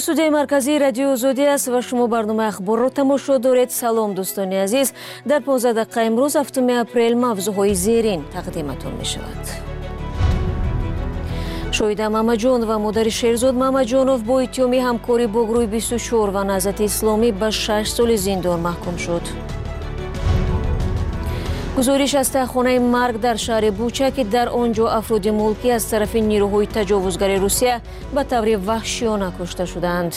студияи марказии радио Озодӣ аст ва шумо барномаи ахборро тамошо доред. Салом дӯстони азиз. Дар 15 дақиқа имрӯз 7 апрел мавзӯъҳои зерин тақдиматон мешавад. шоҳида Мамаҷон ва модари Шерзод Мамаҷонов бо иттиҳоми ҳамкорӣ бо гурӯҳи 24 ва Наҳзати Исломӣ ба 6 соли зиндон маҳкум шуд. гузориш аз таҳхонаи марг дар шаҳри Буча ки дар он ҷо афроди мулкӣ аз тарафи нирӯҳои таҷовузгари Русия ба таври ваҳшиёна кушта шуданд.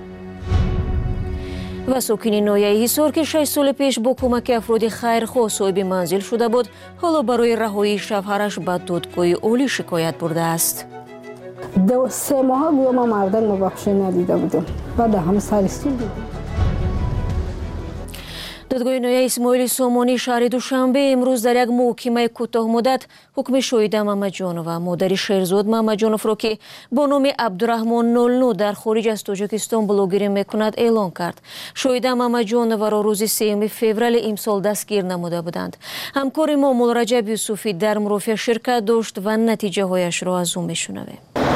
ва сокини ноҳияи Ҳисор ки 6 соли пеш бо кӯмаки афроди хайрхоҳ соҳиби манзил шуда буд, ҳоло барои раҳоии шавҳараш ба додгоҳи олӣ шикоят бурдааст. 3 ماه گویا ما مردک مبخشی ندیده بودم بعد همه سر استول دیدم. додгоҳи ноҳияи Исмоили Сомонӣ шаҳри Душанбе имрӯз дар як муҳокимаи кӯтоҳмуддат ҳукми шоҳида Мамаҷонова модари Шерзод Мамаҷоновро ки бо номи Абдураҳмон 00 дар хориҷ аз Тоҷикистон блогерӣ мекунад эълон кард. шоҳида Мамаҷоноваро рӯзи 3 феврали имсол дастгир намуда буданд. ҳамкори мо Мулраҷаб Юсуфӣ дар мурофиа ширкат дошт ва натиҷаҳояшро аз ӯ мешунавем.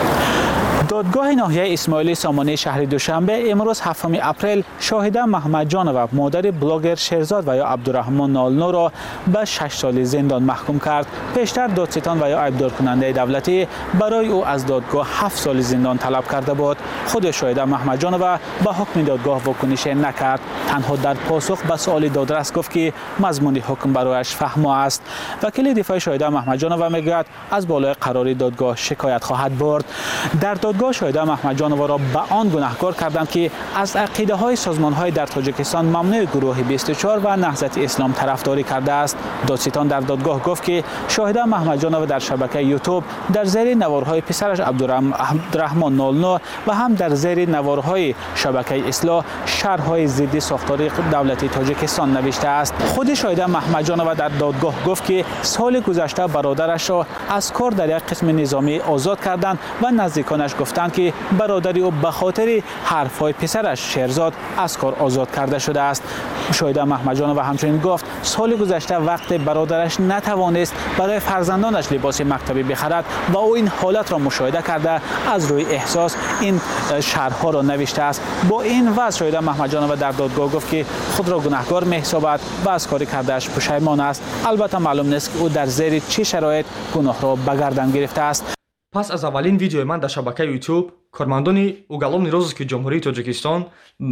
دادگاه ناحیه اسماعیلی سامانی شهر دوشنبه امروز 7 اپریل شاهده محمدجانова مادر بلاگر شیرزاد و یا عبدالرحمن 00 را به 6 سال زندان محکوم کرد. پیشتر دادستان و یا عیبدار کننده دولتی برای او از دادگاه 7 سال زندان طلب کرده بود. خود شاهده محمدجانova به حکم دادگاه واکنش نکرد. تنها در پاسخ به سوال دادرس گفت که مضمون حکم برایش فهمه است. وکیل دفاع شاهده محمدجانova میگوید از بالای قراری دادگاه شکایت خواهد برد. در دادگاه شاهده محمدجانova را به آن گناهکار کردند که از عقیده های سازمان های در تاجیکستان ممنوع گروه 24 و نهضت اسلام طرفداری کرده است. دادستان در دادگاه گفت که شاهده محمدجانova در شبکه یوتیوب در زیر نوارهای پسرش عبدالرحمن 00 و هم در زیر نوارهای شبکه اصلاح شرح‌های ضد ساختار دولتی تاجیکستان نوشته است. خود شاهده محمدجانova در دادگاه گفت که سال گذشته برادرش را از کار در یک قسم نظامی آزاد کردند و نزدیکانش گفتند که برادری او به خاطر حرف‌های پسرش شیرزاد از کار آزاد کرده شده است. شاهده محمدجانova همچنین گفت سال گذشته وقت برادرش نتوانست برای فرزندانش لباس مکتبی بخرد و او این حالت را مشاهده کرده از روی احساس این شرح‌ها را نوشته است. با این وضع شاهده محمدجانova در دادگاه گفت که خود را گناهکار می‌حسابد و از کار کرده‌اش پشیمان است. البته معلوم نیست که او در زیر چه شرایط گناه را به گردن گرفته است. پس از اولین ویدیوی من در شبکه یوتیوب کارمندان уголовный розыск جمهوری تاجیکستان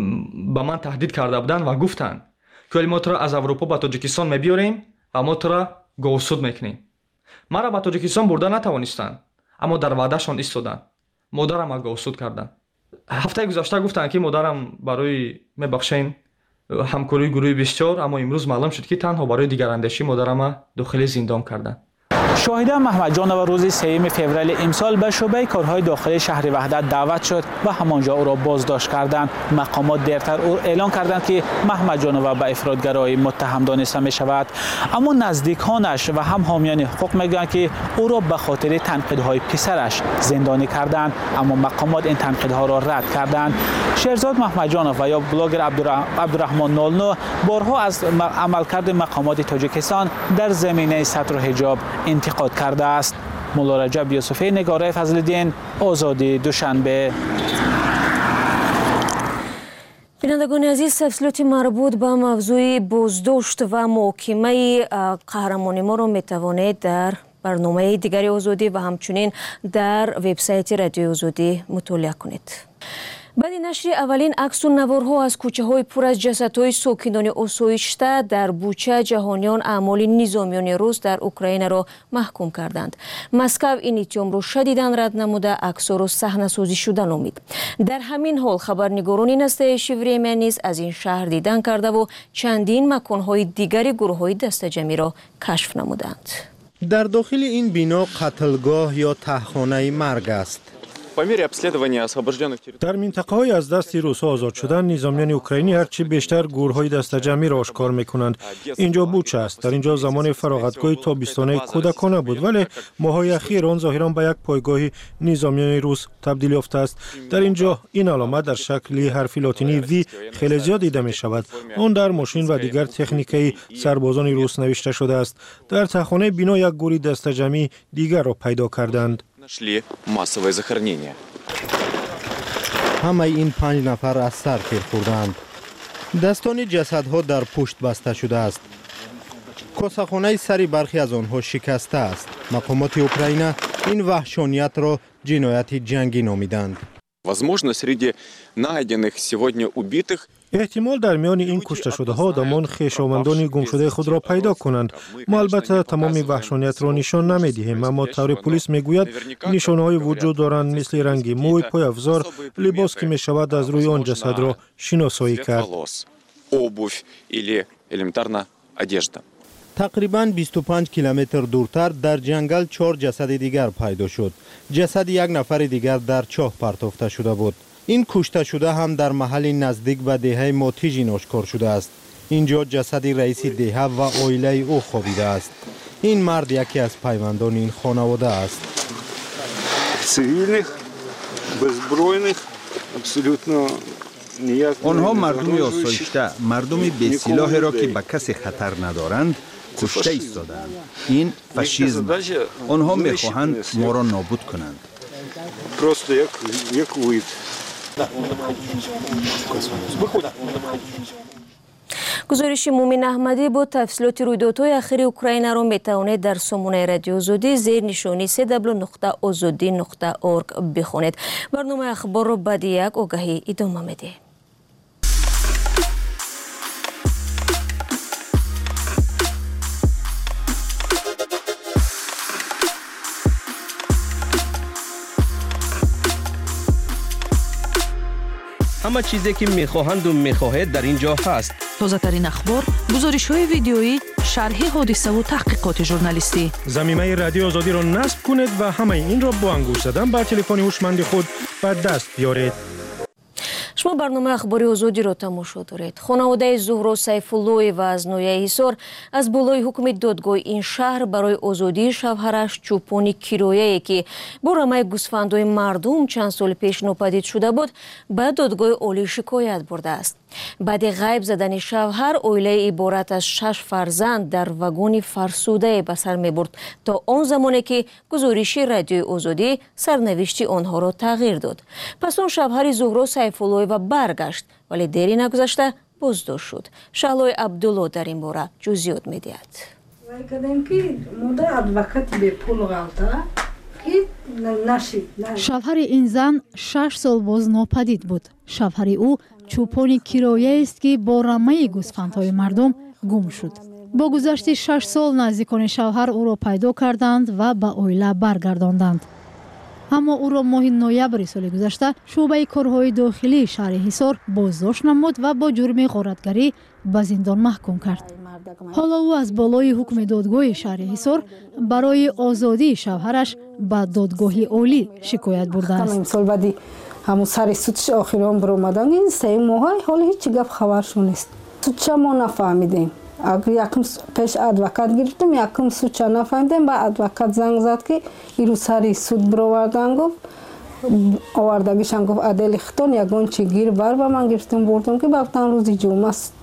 به من تهدید کرده بودند و گفتند که ما تو را از اروپا به تاجیکستان می‌بیاریم و ما تو را گوسود می‌کنیم. مرا به تاجیکستان برده نتوانستند اما در وعدهشان ایستادند. مادرم را گوسود کردند. هفته گذشته گفتند که مادرم برای میبخشین همکاری گروه 24 اما امروز معلوم شد که تنها برای دیگراندیشی مادرم را داخل زندان کردند. شاهده محمدجانova روز 3 فوریه امسال به شعبه کارهای داخلی شهر وحدت دعوت شد و همانجا او را بازداشت کردند. مقامات دیرتر او اعلان کردند که محمدجانova به افراطگرایی متهم دانسته می شود. اما نزدیکانش و هم حامیان حقوق میگویند که او را به خاطر تنقیدهای پسرش زندانی کردند، اما مقامات این تنقیدها را رد کردند. شیرزاد محمدجانova یا بلاگر عبدالرحمن 00 بارها از عملکرد مقامات تاجیکستان در زمینه ستر و حجاب انتقاد کرده است. مولارجب یوسفی، نگاره فضل‌الدین، آزادی، دوشنبه. بینندگان عزیز، تفصیلات مربوط به موضوع بازداشت و محاکمه قهرمان ما را میتوانید در برنامه دیگری آزادی و همچنین در وبسایت رادیو آزادی مطالعه کنید. بعد نشر اولین عکس و نوارها از کوچه‌های پر از جسدهای ساکنان آسایشته در بوچه، جهانیان اعمال نظامیان روس در اوکراین را محکوم کردند. مسکو این اتهام را شدیداً رد نموده عکس‌ها را صحنه‌سازی شده نامید. در همین حال خبرنگاران نستعلیقی وریمیا نیز از این شهر دیدن کرده و چندین مکان‌های دیگری گروه‌های دسته‌جمعی را کشف نمودند. در داخل این بنا قتلگاه یا تهخانه مرگ است. در منطقه‌های از دست روس‌ها آزاد شدن، نظامیان اوکراینی هرچی بیشتر گورهای دسته‌جمعی را آشکار می‌کنند. اینجا بوچه است. در اینجا زمان فراغتگاه تابستانه کودکانه بود، ولی ماه‌های اخیر آن ظاهراً به یک پایگاه نظامیان روس تبدیل یافته است. در اینجا این علامت در شکل حرف لاتینی وی خیلی زیاد دیده می‌شود. آن در ماشین و دیگر تکنیک‌های سربازان روس نوشته شده است. در تهخانه بنا یک گوری دسته‌جمعی دیگر را پیدا کردند. Нашли массовое захоронение. همه این 5 نفر از سر تیر خوردند. دستان جسدها در پشت بسته شده است. کاسه‌خانه سری برخی از آنها شکسته است. مقامات اوکراین این وحشانیت را جنایت جنگی نامیدند. Возможно, среди найденных сегодня убитых احتمال در میان این کشته شده ها آدمان خویشاوندان گم شده خود را پیدا کنند. ما البته تمام وحشانیت را نشان نمیدهیم، اما طور پلیس میگوید نشانه های وجود دارند، مثل رنگ موی، پای افزار، لباس که می شود از روی آن جسد را شناسایی کرد. обувь или элементарно одежда. تقریباً 25 کیلومتر دورتر در جنگل 4 جسد دیگر پیدا شد. جسد یک نفر دیگر در چاه پرتافته شده بود. این کشته شده هم در محل نزدیک به دهه ماتیژین آشکار شده است. اینجا جسد رئیس دهه و عائله او خوابیده است. این مرد یکی از پیوندان این خانواده است. Цивільних, беззбройних, абсолютно ніяк. آنها مردمی آسایشته، مردمی بی سلاحی را که به کسی خطر ندارند کشته ایستادند. این فاشیسم. آنها میخواهند ما را نابود کنند. Просто як вид. گزارش مومن احمدی با تفصیلات رویدادهای اخیر اوکراین را میتوانید در سامانه رادیو آزادی زیر نشانی www.azadi.org بخوانید. برنامه اخبار را بعد یک آگهی ادامه می‌دهیم. همه چیزی که میخواهند و میخواهید در اینجا هست. تازه‌ترین اخبار، گزارش‌های ویدیویی، شرح حادثه و تحقیقات ژورنالیستی. ضمیمه رادیو آزادی را نصب کنید و همه این را با انگشت زدن بر تلفن هوشمند خود به دست بیارید. شما برنامه اخباری آزادی را تماشا دارید. خانواده زهرا سیف‌اللهی و از نویه حصار از بالای حکم دادگاه این شهر برای آزادی شوهرش چوپان کیرویه‌ای که با رمه گوسفندهای مردم چند سال پیش ناپدید شده بود به دادگاه عالی شکایت برده است. بعد غیب زدن شوهر، عائله عبارت از 6 فرزند در واگن فرسوده به سر می‌برد تا آن زمانی که گزارش رادیو آزادی سرنوشت آنها را تغییر داد. پس آن شوهر زهرا سیف‌اللهی و برگشت، ولی دیری نگذشته بازداشت شد. شهلای عبدالله در این باره جزئیات می‌دهد. شوهر این زن 6 سال باز ناپدید بود. شوهر او چوپان کیرویه است که با رمه گوسفندهای مردم گم شد. با گذشت 6 سال نزدیکان شوهر او را پیدا کردند و به عائله برگرداندند. اما او را ماه نوامبر سال گذشته شعبه کارهای داخلی شهر حصار بازداشت نمود و با جرم غارتگری به زندان محکوم کرد. حالا او از بالای حکم دادگاه شهر حصار برای آزادی شوهرش به دادگاه عالی شکایت برده است. همون سر سودش آخران برآمدن این 3 ماه حالا هیچ گپ خبرش نیست. سودش ما نفهمیدیم. اگر یکم پیش ادوکات گرفتیم، یکم سودش نفهمیدیم. با ادوکات زنگ زد که این سر سود برآوردن، گفت آوردگیشان گفت عدل ختون یگان چی گیر بر و من گرفتیم بردم که بابتن روزی جمعه است.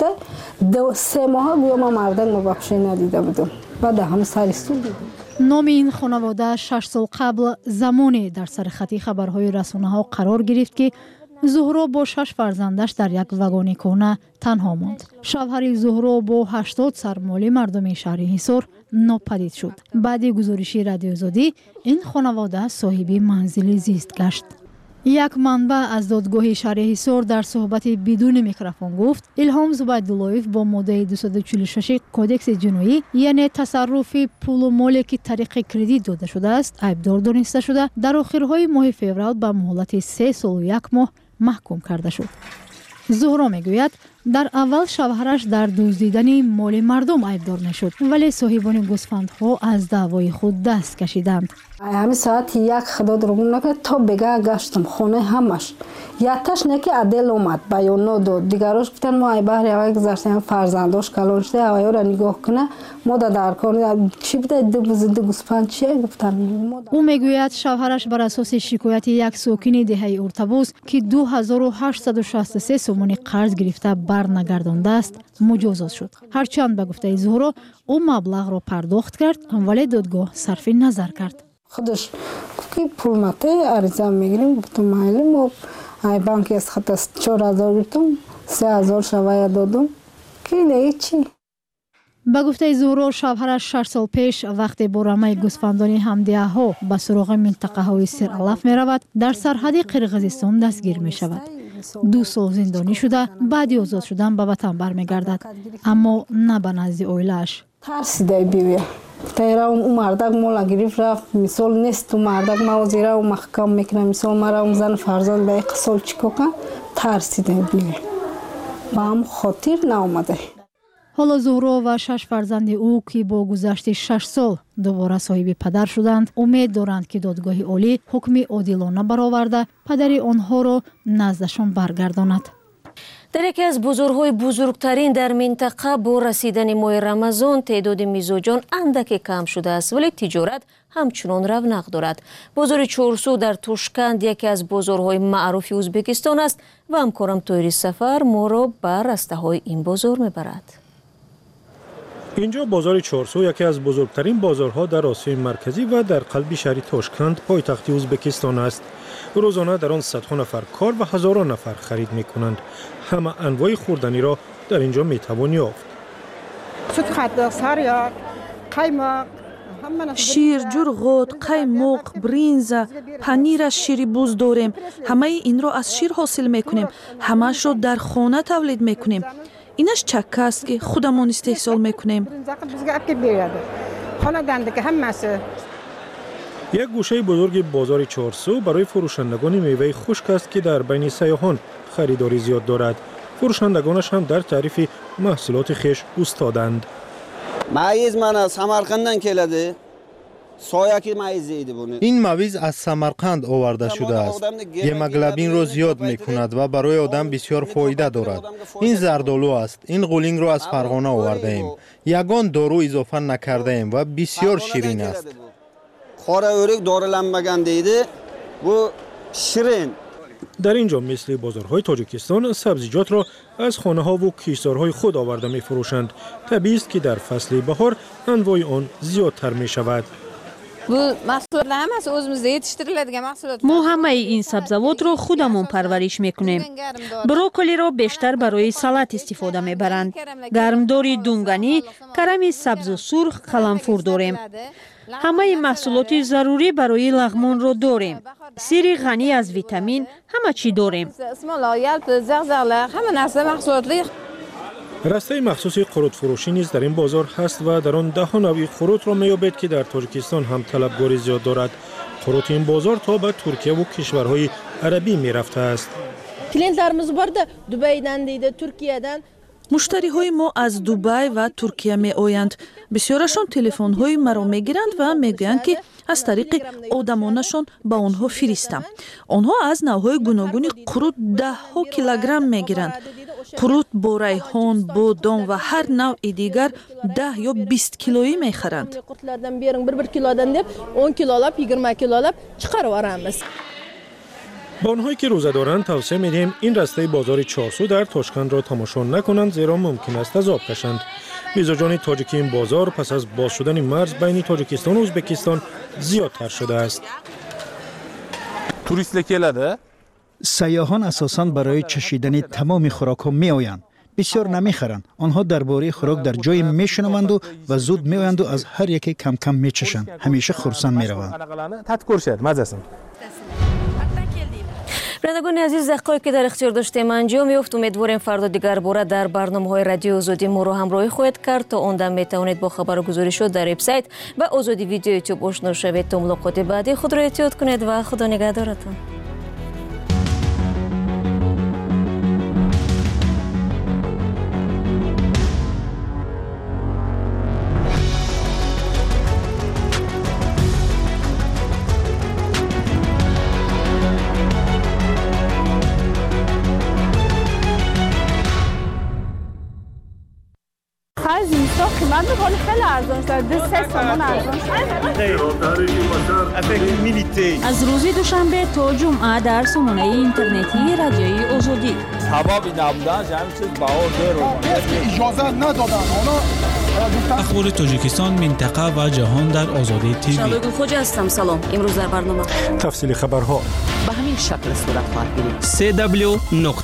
3 ماه گویا ما مردم مبخشی ندیده بودم. بعد هم سر سود دیدم. نام این خانواده 6 سال قبل زمانی در سرخط خبرهای رسانه‌ها قرار گرفت که زهرا با 6 فرزندش در یک واگن کهنه تنها ماند. شوهر زهرا با 80 سرمایه مردم شهر حصار ناپدید شد. بعد گزارش رادیو آزادی این خانواده صاحب منزل زیست گشت. یک منبع از دادگاه شهر حصار در صحبت بدون میکروفون گفت الهام زبیداللهیف با ماده 246 کودکس جنایی، یعنی تصرف پول و مالی که طریق کردیت داده شده است، عیبدار دانسته شده در آخرهای ماه فوریه به مهلت 3 سال و 1 ماه محکوم کرده شد. زهرا میگوید در اول شوهرش در دزدیدن مال مردم عیبدار نشد، ولی صاحبان گوسفندها از دعوای خود دست کشیدند. همین ساعت 1 خدا درگون نکرد تا بگه گشتم خونه همش. یکتاش نه که عدل اومد بیان نداد. دیگراش گفتن ما ای بهر اوای گذاشتیم فرزنداش کلان شده اوای را نگاه کنه ما در کار چی بده زنده گوسفند چیه گفتن. او میگوید شوهرش بر اساس شکایت یک ساکن دهه ارتباط که 2863 سومانی قرض گرفته برنگردانده است مجازات شد. هرچند به گفته زهرا او مبلغ را پرداخت کرد ولی دادگاه صرف نظر کرد. خودش که پول مته عریضه میگیریم گفتم مایل ما ай банки аз хатас 4000 гирифтам 3000 шавая додам ки не чӣ. ба гуфтаи Зуҳро шавҳараш 6 сол пеш вақте бо рамаи гӯсфандони ҳамдияҳо ба суроғи минтақаҳои сиралаф меравад, дар сарҳади Қирғизистон дастгир мешавад. 2 сол зиндонӣ шуда баъди озод шудан ба ватан бармегардад, аммо на ба назди оилааш. Тарсида бивия тайраум мардак мола гирифт рафт мисол нест мардак мавзира маҳкам мекунам мисол мараум зан фарзанд ба иқсол чикока тарсида бивия ба ҳам хотир наомада. ҳоло Зуҳро ва 6 фарзанди ӯ ки бо гузашти 6 сол дубора соҳиби падар шуданд, умед доранд ки додгоҳи олӣ ҳукми одилона бароварда падари онҳоро наздашон баргардонад. дар яке аз бозорҳои бузургтарин дар минтақа бо расидани моҳи Рамазон теъдоди мизоҷон андаке кам шудааст, вале тиҷорат ҳамчунон равнақ дорад. бозори Чорсу дар Тошканд яке аз бозорҳои маъруфи Ӯзбекистон аст ва ҳамкорам Тоҳири Сафар моро ба растаҳои ин бозор мебарад. инҷо бозори Чорсу яке аз бузургтарин бозорҳо дар Осиёи марказӣ ва дар қалби шаҳри Тошканд пойтахти Ӯзбекистон аст. рӯзона дар он садҳо нафар кор ва ҳазорон нафар харид мекунанд. ҳама анвои хӯрданиро дар инҷо метавон ёфт. шир, ҷурғот, қаймоқ, бринза, панир аз шири буз дорем. ҳамаи инро аз шир ҳосил мекунем. ҳамаашро дар хона тавлид мекунем. инаш чакка аст ки худамон истеҳсол мекунем. як гӯшаи бузурги бозори Чорсу барои фурӯшандагони меваи хушк аст ки дар байни сайёҳон харидорӣ зиёд дорад. фурӯшандагонаш ҳам дар таърифи маҳсулоти хеш устоданд. маиз мана Самарқанддан келади. ин мавиз аз Самарқанд оварда шудааст. гемоглобинро зиёд мекунад ва барои одам бисёр фоида дорад. ин зардолу аст. ин ғулингро аз Фарғона овардаем. ягон дору изофа накардаем ва бисёр ширин аст. қора o'rik dorilanmagan deydi. Bu shirin. дар ин ҷо мисли бозорҳои Тоҷикистон сабзиҷотро аз хонаҳо ву киштзорҳои худ оварда мефурӯшанд. табиист ки дар фасли баҳор анвои он зиёдтар мешавад. Bu mahsulotlar hammasi o'zimizda yetishtiriladigan mahsulotlar. мо ҳамаи ин сабзавотро худамон парвариш мекунем. брокколиро бештар барои салат истифода мебаранд. гармдори дунганӣ, карами сабзу сурх, қаламфур дорем. ҳамаи маҳсулоти зарурӣ барои лағмонро дорем. сири ғанӣ аз витамин, ҳама чӣ дорем. Ismolar, yalpiz, zag'zag'lar, hamma narsa mahsulotlar. растаи махсуси қурутфурӯшӣ низ дар ин бозор ҳаст ва дар он даҳҳо навъи қурутро меёбед ки дар Тоҷикистон ҳам талабгори зиёд дорад. қурути ин бозор то ба Туркияву кишварҳои арабӣ мерафтааст. клиентlarimiz borda Dubaydan deydi, Turkiyadan. муштариҳои мо аз Дубай ва Туркия меоянд. бисёрашон телефонҳои маро мегиранд ва мегӯянд ки аз тариқи одамонашон ба онҳо фиристам. онҳо аз навъҳои гуногуни қурут 10 килограмм мегиранд. қурут бо райҳон, бодом ва ҳар навъи дигар 10 ё 20 килоӣ мехаранд. Qurtlardan bering 1 kilodan deb 10 kilolab, 20 kilolab chiqarib yuboramiz. ба онҳое ки рӯза доранд тавсия медиҳем ин растаи бозори Чорсу дар Тошкандро тамошо накунанд, зеро мумкин аст азоб кашанд. мизоҷони тоҷики ин бозор пас аз боз шудани марз байни Тоҷикистону Ӯзбекистон зиёдтар шудааст. туристлар келadi. сайёҳон асосан барои чашидани тамоми хӯрокҳо меоянд. бисёр намехаранд. онҳо дар бораи хӯрок дар ҷое мешунаванду ва зуд меоянду аз ҳар яке кам-кам мечашанд. ҳамеша хурсанд мераванд. татбиқ ko'rishadi, mazasini. бинандагони азиз, дақиқое ки дар ихтиёр доштем анҷом ёфт. умедворем фардо дигар бора дар барномаҳои радиои Озодӣ моро ҳамроҳӣ хоҳед кард. то он дам метавонед бо хабару гузоришот дар вебсайт ва Озодӣ видео ютуб ошно шавед. то мулоқоти баъдӣ худро эҳтиёт кунед ва худо нигаҳдоратон. خیلی ارزان شد. 2 تومان ارزان شد. از روز دوشنبه تا جمعه در سامانه اینترنتی رادیوی آزادی. سبب نبودن همین چیز باور داره. اجازه ندادن. اونا اخبار تاجیکستان، منطقه و جهان در آزادی تیوی. شادو خوج هستم. سلام. امروز در برنامه تفصیل خبرها به همین شکل صورت خواهد گرفت.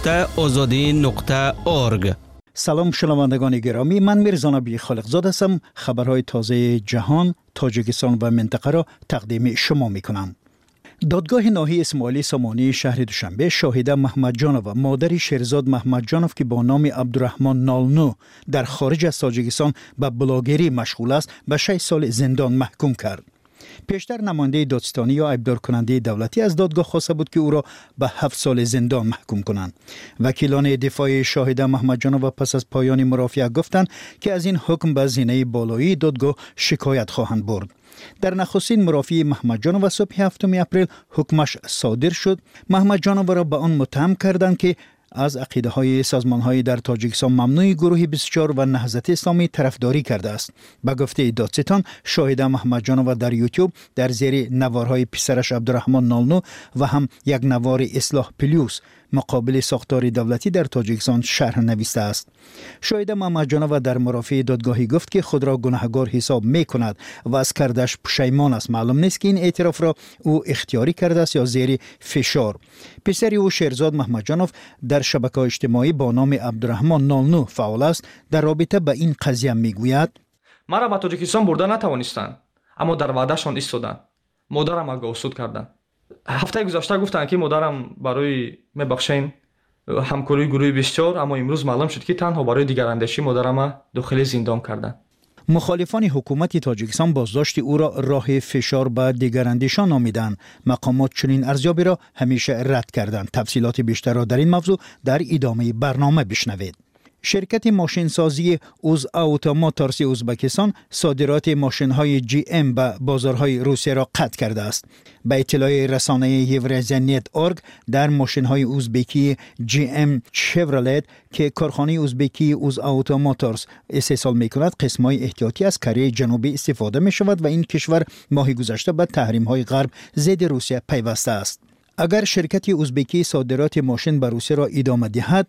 www.azadi.org. سلام شنوندگان گرامی، من میرزا نبی خالقزاد هستم. خبرهای تازه جهان، تاجیکستان و منطقه را تقدیم شما میکنم. دادگاه ناحیه اسماعیلی سامانی شهر دوشنبه شاهده محمد جانوف و مادر شیرزاد محمد جانوف که با نام عبدالرحمن نالنو در خارج از تاجیکستان به بلاگری مشغول است به 6 سال زندان محکوم کرد. پیشتر نماینده دادستانی یا ایبدار کننده دولتی از دادگاه خواسته بود که او را به 7 سال زندان محکوم کنند. وکیلان دفاع شاهده محمد جانوف پس از پایان مرافعه گفتند که از این حکم به زینه بالایی دادگاه شکایت خواهند برد. در نخستین مرافعه محمد جانوف صبح 7 اپریل حکمش صادر شد. محمد جانوف را به آن متهم کردند که از عقیده های سازمان های در تاجیکستان ممنوع گروه 24 و نهضت اسلامی طرفداری کرده است. به گفته دادستان، شاهده محمد جانوف در یوتیوب در زیر نوارهای پسرش عبدالرحمن نالنو و هم یک نوار اصلاح پلیوس مقابل ساختار دولتی در تاجیکستان شرح نویسته است. شاهده محمد جانوف در مرافعه دادگاهی گفت که خود را گناهکار حساب می کند و از کردش پشیمان است. معلوم نیست که این اعتراف را او اختیاری کرده است یا زیر فشار. پسر او شیرزاد محمد جانوف در شبکه اجتماعی با نام عبدالرحمن نالنو فعال است. در رابطه به این قضیه میگوید: مرا به تاجیکستان برده نتوانستند، اما در وعدهشان ایستادند. مادرم را گوسود کردند. هفته گذشته گفتند که مادرم برای میبخشین همکاری گروه 24، اما امروز معلوم شد که تنها برای دیگراندیشی مادرم داخل زندان کردند. مخالفان حکومت تاجیکستان بازداشت او را راه فشار به دیگراندیشان نامیدند. مقامات چنین ارزیابی را همیشه رد کردند. تفصیلات بیشتر را در این موضوع در ادامه برنامه بشنوید. شرکت ماشینسازی اوز آوتو موتورز ازبکستان صادرات ماشین‌های جی ام به بازارهای روسیه را قطع کرده است. به اطلاع رسانه یورزنیت.org در ماشین‌های ازبکی جی ام شفرولت که کارخانه ازبکی اوز آوتو موتورز استحصال می‌کند، قسم‌های احتیاطی از کره جنوبی استفاده می‌شود و این کشور ماه گذشته به تحریم‌های غرب ضد روسیه پیوسته است. اگر شرکت ازبکی صادرات ماشین به روسیه را ادامه دهد،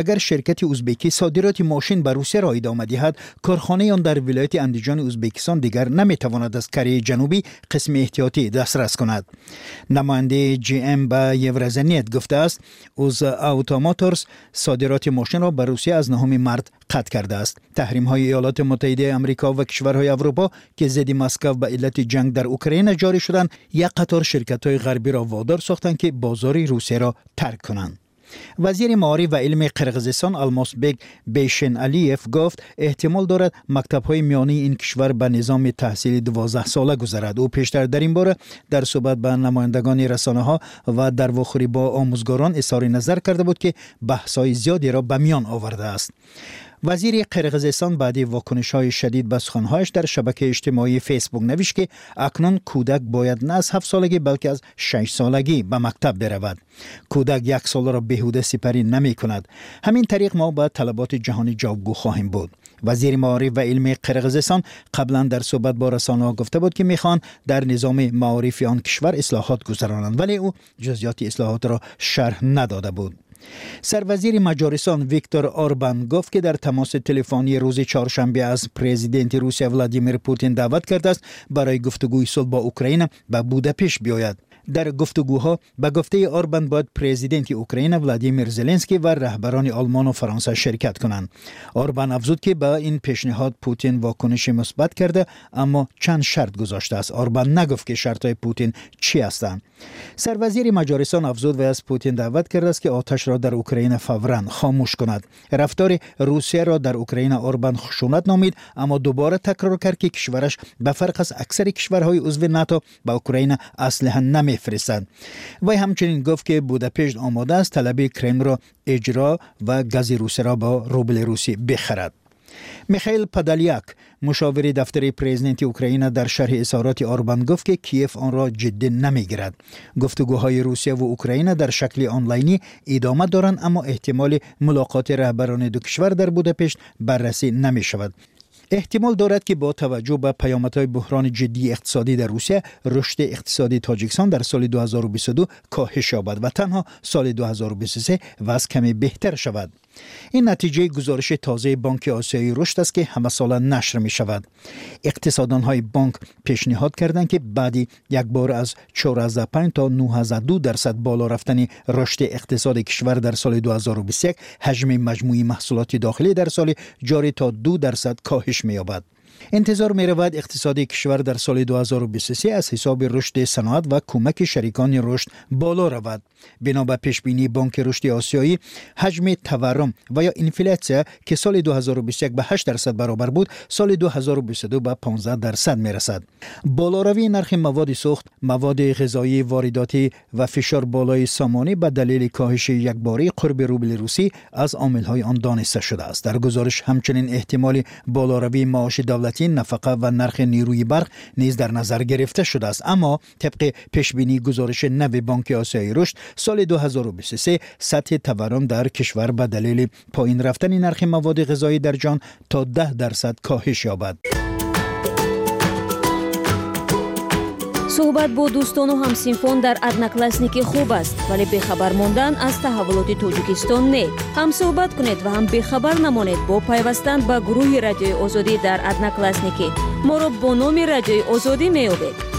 کارخانه آن در ولایت اندیجان ازبکستان دیگر نمیتواند از کره جنوبی قسم احتیاطی دسترس کند. نماینده جی ام به یورزنیت گفته است اوز آوتو موتورز صادرات ماشین را به روسیه از 9 مارس قطع کرده است. تحریم های ایالات متحده آمریکا و کشورهای اروپا که ضد مسکو به علت جنگ در اوکراین جاری شدند، یک قطار شرکت های غربی را وادار ساختند که بازار روسیه را ترک کنند. وزیر معارف و علم قرقیزستان الماسبک بیشن علیف گفت احتمال دارد مکتب‌های میانی این کشور به نظام تحصیلی 12 ساله گذرد. او پیشتر در این باره در صحبت با نمایندگان رسانه‌ها و در واخوری با آموزگاران اظهار نظر کرده بود که بحث‌های زیادی را به میان آورده است. وزیر قرقیزستان بعد واکنش‌های شدید به سخن‌هایش در شبکه اجتماعی فیسبوک نوشت که اکنون کودک باید نه از 7 سالگی بلکه از 6 سالگی به مکتب برود. کودک 1 سال را بیهوده سپری نمی‌کند. همین طریق ما با طلبات جهانی جوابگو خواهیم بود. وزیر معارف و علم قرقیزستان قبلا در صحبت با رسانه‌ها گفته بود که می‌خواهند در نظام معارفی آن کشور اصلاحات گذرانند، ولی او جزئیات اصلاحات را شرح نداده بود. سروزیر مجارستان ویکتور اوربان گفت که در تماس تلفنی روز چهارشنبه از پرزیدنت روسیه ولادیمیر پوتین دعوت کرده است برای گفتگوی صلح با اوکراین به بوداپشت بیاید. در گفتگوها به گفته اوربان باید پرزیدنت اوکراین ولادیمیر زلنسکی و رهبران آلمان و فرانسه شرکت کنند. اوربان افزود که با این پیشنهاد پوتین واکنش مثبت کرده، اما چند شرط گذاشته است. اوربان نگفت که شرطهای پوتین چی هستند. سروزیر مجارستان افزود و از پوتین دعوت کرده است که آتش را در اوکراین فوراً خاموش کند. رفتار روسیه را در اوکراین اوربان خشونت نامید، اما دوباره تکرار کرد که کشورش به فرق از اکثر کشورهای عضو ناتو به اوکراین اسلحه نمیفرستد. وی همچنین گفت که بوداپشت آماده است طلب کرملین را اجرا و گاز روسیه را با روبل روسی بخرد. میخائیل پادالیاک مشاور دفتر پرزیدنت اوکراین در شرح اظهارات اوربان گفت که کیف آن را جدی نمیگیرد. گفتگوهای روسیه و اوکراین در شکل آنلاینی ادامه دارند، اما احتمال ملاقات رهبران دو کشور در بوداپشت بررسی نمی شود. احتمال دارد که با توجه به پیامدهای بحران جدی اقتصادی در روسیه، رشد اقتصادی تاجیکستان در سال 2022 کاهش یابد و تنها سال 2023 وضع کمی بهتر شود. این نتیجه گزارش تازه بانک آسیایی رشد است که همه ساله نشر می شود. اقتصاددان های بانک پیشنهاد کردند که بعدی یک بار از 4.5 تا 9.2% بالا رفتن رشد اقتصاد کشور در سال 2021 حجم مجموعی محصولات داخلی در سال جاری تا 2% کاهش می یابد. انتظار می رود اقتصاد کشور در سال 2023 از حساب رشد صنعت و کمک شریکان رشد بالا رود. بنا به پیش بینی بانک رشد آسیایی، حجم تورم و یا انفلاسیون که سال 2021 به 8% برابر بود، سال 2022 به 15% می رسد. بالاروی نرخ مواد سوخت، مواد غذایی وارداتی و فشار بالای سامانه به دلیل کاهش یکباره قرب روبل روسی از عامل‌های آن دانسته شده است. در گزارش همچنین احتمال بالاروی معاش دولتی، نفقه و نرخ نیروی برق نیز در نظر گرفته شده است. اما طبق پیشبینی گزارش نو بانک آسیایی رشد، سال 2023 سطح تورم در کشور به دلیل پایین رفتن نرخ مواد غذایی در جهان تا 10% کاهش یابد. صحبت با دوستان و همسینفان در ادناکلاسنیکی خوب است، ولی بخبر ماندن از تحولات تاجیکستان نه. هم صحبت کنید و هم بخبر نمانید با پیوستن به گروه رادیوی آزادی در ادناکلاسنیکی. ما را با نام رادیوی آزادی می‌یابید.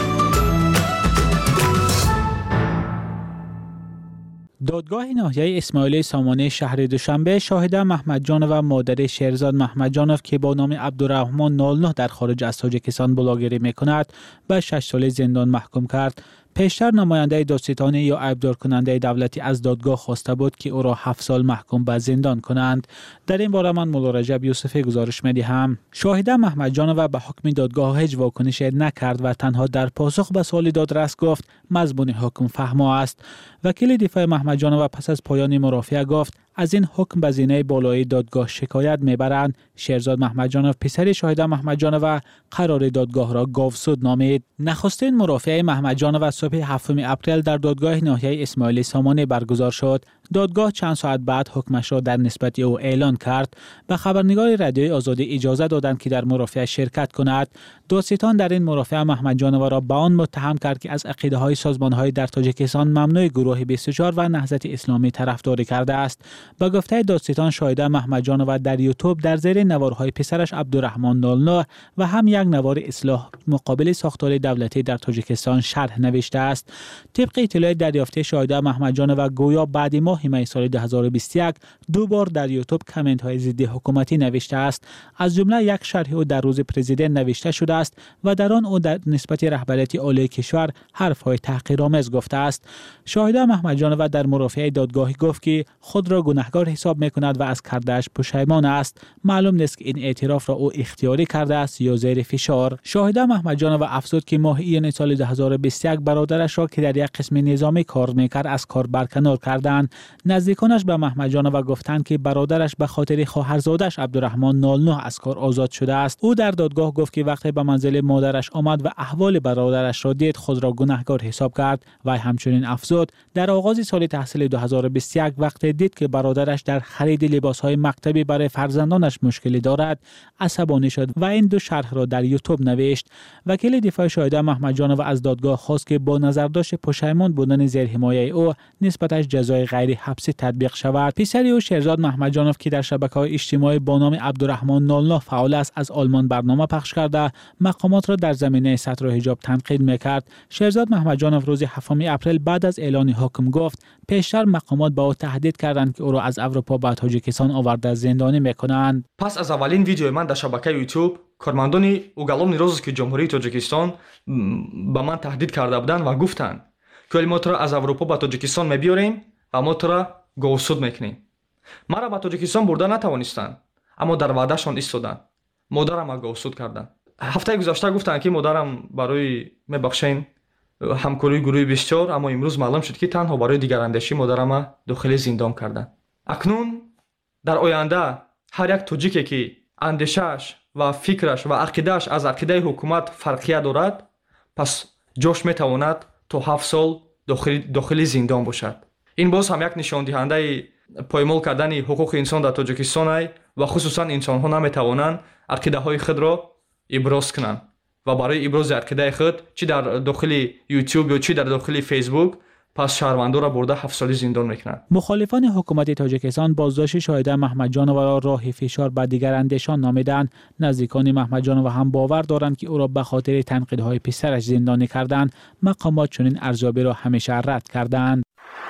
دادگاه ناحیه اسماعیلی سامانه شهر دوشنبه شاهده محمدجانو و مادر شهرزاد محمدجانوف که با نام عبدالرحمن 09 در خارج از تاجیکستان بلاگری میکند به 6 سال زندان محکوم کرد. پیشتر نماینده دادستانی یا عیبدار کننده دولتی از دادگاه خواسته بود که او را 7 سال محکوم به زندان کنند. در این باره من مولا رجب یوسفی گزارش می‌دهم. شاهده محمدجانو به حکم دادگاه هیچ واکنشی نکرد و تنها در پاسخ به سوال دادرس گفت مضمون حکم فهما است. وکیل دفاع محمدجانو پس از پایان مرافعه گفت از این حکم به زینه بالای دادگاه شکایت میبرند. شهرزاد محمدجانوف پسر شاهده محمدجانو قرار دادگاه را گاوسود نامید. نخستین مرافعه محمدجانو صبح 7 اپریل در دادگاه ناحیه اسماعیلی سامانه برگزار شد. دادگاه چند ساعت بعد حکمش را در نسبت او اعلان کرد. به خبرنگار رادیوی آزادی اجازه دادند که در مرافعه شرکت کند. دادستان در این مرافعه محمدجانو را به آن متهم کرد که از عقیده‌های سازمان‌های در تاجیکستان ممنوع گروه 24 و نهضت اسلامی طرفداری کرده است. با گفته دادستان شاهده محمدجانو در یوتیوب در زیر نوارهای پسرش عبدالرحمن 09 و هم یک نوار اصلاح مقابل ساختار دولتی در تاجیکستان شرح نوشته است. طبق اطلاع دریافته شاهده محمدجانو گویا بعد ماه می سال 2021 دو بار در یوتیوب کامنت های ضد حکومتی نوشته است. از جمله یک شرح او در روز پرزیدنت نوشته شده است و در آن او در نسبت رهبریت عالی کشور حرف های تحقیرآمیز گفته است. شاهده محمدجانو در مرافعه دادگاهی گفت که خود را گناهکار حساب می کند و از کرده‌اش پشیمان است. معلوم نیست که این اعتراف را او اختیاری کرده است یا زیر فشار. شاهده محمدجانو افزود که ماه ایون سال 2021 برادرش را که در یک قسم نظامی کار میکرد از کار برکنار کردند. نزدیکانش به محمدجانو گفتند که برادرش به خاطر خواهرزادش عبدالرحمن 09 از کار آزاد شده است. او در دادگاه گفت که وقتی به منزل مادرش آمد و احوال برادرش را دید خود را گناهکار حساب کرد و همچنین افزود در آغاز سال تحصیل 2021 وقتی دید که برادرش در خرید لباس‌های مکتبی برای فرزندانش مشکلی دارد عصبانی شد و این دو شرح را در یوتیوب نوشت. وکیل دفاع شاهده محمدجانو از دادگاه خواست که با نظرداشت پشیمان بودن زیر حمایه او نسبتش جزای غیر حبسی تطبیق شود. پسر او شهرزاد محمدجانو که در شبکه‌های اجتماعی با نام عبدالرحمن 09 فعال است از آلمان برنامه پخش کرده مقامات را در زمینه ستر و حجاب تنقید می‌کرد. شهرزاد محمدجانو روز 7 اپریل بعد از اعلان حکم گفت پیشتر مقامات با او تهدید کردند که او را از اروپا به تاجیکستان آورده زندانی می‌کنند. پس از اولین ویدیوی من در شبکه یوتیوب کارمندان уголовной розыски جمهوری تاجیکستان به من تهدید کرده بودند و گفتند که ما تو را از اروپا به تاجیکستان می‌بیاریم و ما تو را گاوسود می‌کنیم. مرا به تاجیکستان برده نتوانستند، اما در وعدهشان ایستادند. مادرم گاوسود کردند. هفته گذشته گفتند که مادرم برای میبخشین همکاری گروه 24، اما امروز معلوم شد که تنها برای دیگراندیشی مادرم داخل زندان کردند. اکنون در آینده هر یک تاجیکی که اندیشش و فکرش و عقیدهش از عقیده حکومت فرقیت دارد پس جاش میتواند تا 7 سال داخل زندان باشد. این باز هم یک نشان دهنده پایمال کردن حقوق انسان در تاجیکستان است و خصوصا انسان ها نمیتوانند عقیده های خود را ابراز کنند و برای ابراز عقیده خود چی در داخل یوتیوب یا چی در داخل فیسبوک پس شهروندو را برده 7 سالی زندان میکنند. مخالفان حکومت تاجیکستان بازداشت شاهده محمد جانو را راه فشار به دیگر اندیشان نامیدند. نزدیکان محمد جانو هم باور دارند که او را به خاطر تنقیدهای پسرش زندانی کردند. مقامات چنین ارزیابی را همیشه رد کردند.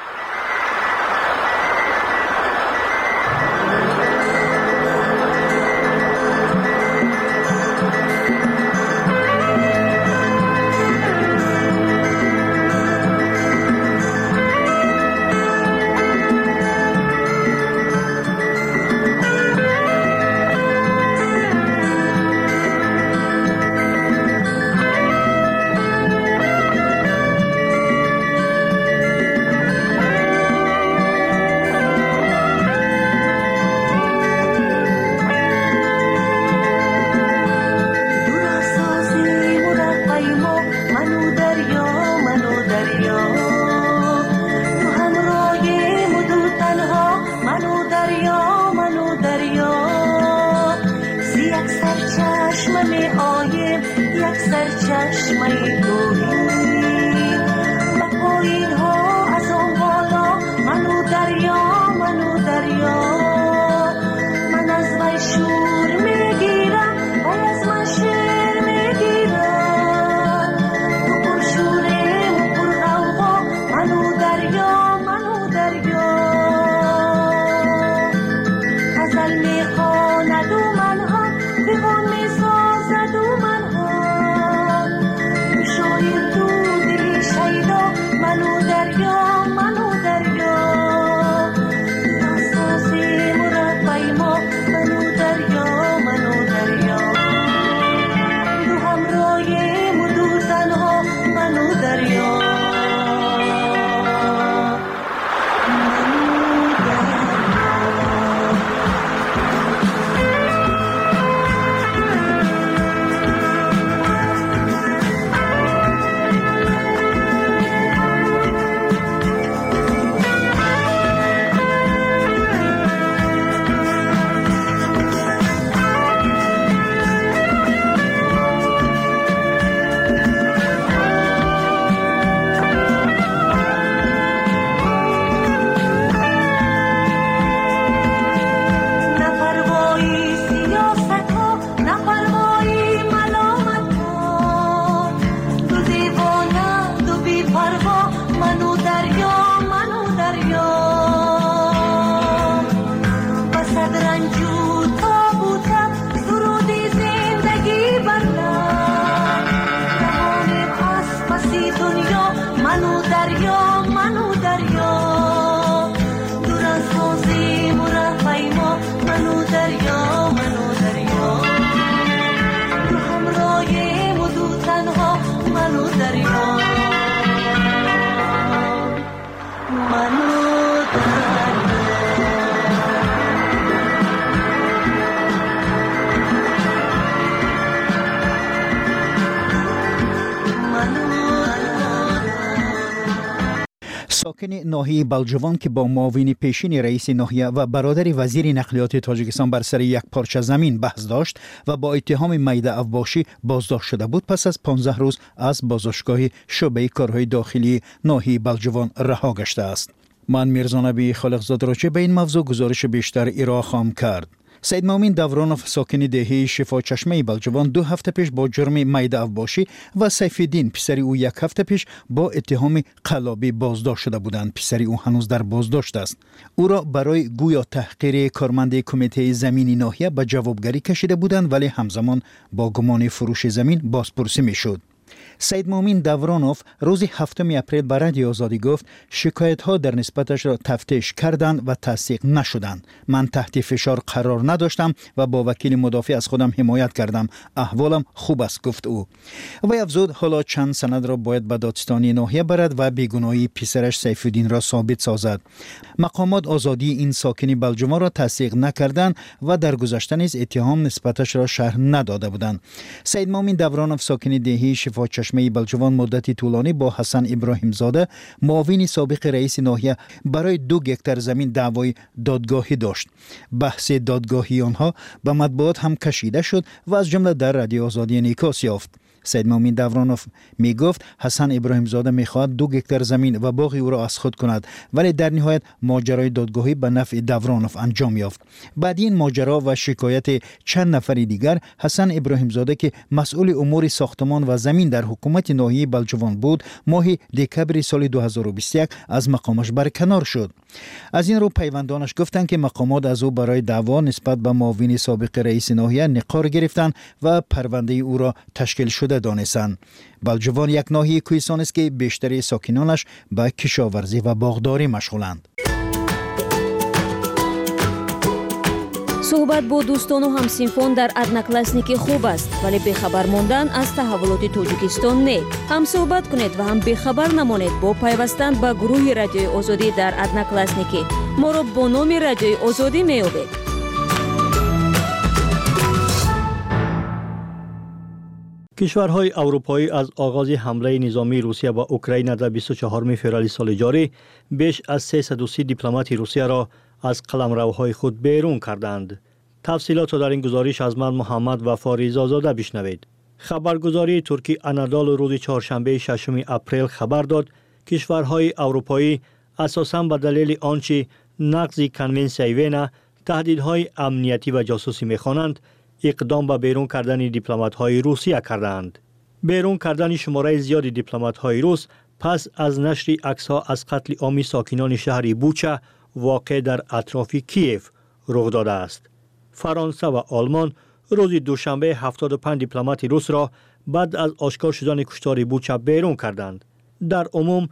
ساکن ناحیه بلجوان که با معاون پیشین رئیس ناحیه و برادر وزیر نقلیات تاجیکستان بر سر یک پارچه زمین بحث داشت و با اتهام میده افباشی بازداشت شده بود، پس از 15 روز از بازداشتگاه شعبه کارهای داخلی ناحیه بلجوان رها گشته است. من میرزا نبی خالقزاد راجع به این موضوع گزارش بیشتر ارائه خواهم کرد. سید مومن دورانوف ساکن دهه شفا چشمه بلجوان 2 هفته پیش با جرم میده افباشی و سیفالدین پسر او 1 هفته پیش با اتهام قلابی بازداشت شده بودند. پسر او هنوز در بازداشت است. او را برای گویا تحقیر کارمند کمیته زمینی ناحیه به جوابگری کشیده بودند، ولی همزمان با گمان فروش زمین بازپرسی میشد. سید مومن دورانوف روز 7 اپریل به رادیو آزادی گفت شکایت ها در نسبتش را تفتیش کردند و تصدیق نشدند. من تحت فشار قرار نداشتم و با وکیل مدافع از خودم حمایت کردم. احوالم خوب است، گفت او. و افزود حالا چند سند را باید به دادستانی ناحیه برد و بیگناهی پسرش سیفالدین را ثابت سازد. مقامات آزادی این ساکن بلجوان را تصدیق نکردند و در گذشته نیز اتهام نسبتش را شرح نداده بودند. سید مومن دورانوف ساکن دهه شفا چشمه بلجوان مدتی طولانی با حسن ابراهیم زاده معاون سابق رئیس ناحیه برای 2 هکتار زمین دعوای دادگاهی داشت. بحث دادگاهی آنها به مطبوعات هم کشیده شد و از جمله در رادیو آزادی انعکاس یافت. سید مومن دورانوف می گفت حسن ابراهیم زاده می خواهد 2 هکتار زمین و باغ او را از خود کند، ولی در نهایت ماجرای دادگاهی به نفع دورانوف انجام یافت. بعد این ماجرا و شکایت چند نفر دیگر، حسن ابراهیم زاده که مسئول امور ساختمان و زمین در حکومت ناحیه بلجوان بود، ماه دکبر سال 2021 از مقامش برکنار شد. از این رو پیوندانش گفتند که مقامات از او برای دعوا نسبت به معاون سابق رئیس ناحیه نقار گرفتند و پرونده او را تشکیل شده دانستند. بلجوان یک ناحیه کوهستان است که بیشتر ساکنانش به کشاورزی و باغداری مشغولند. صحبت با دوستان و همسینفان در ادناکلاسنیکی خوب است، ولی بخبر ماندن از تحولات تاجیکستان نه. هم صحبت کنید و هم بخبر نمانید با پیوستن به گروه رادیوی آزادی در ادناکلاسنیکی. ما را با نام رادیوی آزادی می‌یابید. کشورهای اروپایی از آغاز حمله نظامی روسیه به اوکراین در 24 فوریه سال جاری بیش از 330 دیپلمات روسیه را از قلمروهای خود بیرون کردند. تفصیلات در این گزارش از من محمد و فاریزا زاده بشنوید. خبرگزاری ترکی آنادolu روز چهارشنبه 6 اپریل خبر داد کشورهای اروپایی اساساً به دلیل آنچه نقض کنونسیون وین تهدیدهای امنیتی و جاسوسی می‌خوانند اقدام به بیرون کردن دیپلمات‌های روسیه کردند. بیرون کردن شماره زیاد دیپلمات‌های روس پس از نشر عکس‌ها از قتل عام ساکنان شهر بوچا واقع در اطراف کیف رخ داده است. فرانسه و آلمان روز دوشنبه 75 دیپلمات روس را بعد از آشکار شدن کشتار بوچا بیرون کردند. در عموم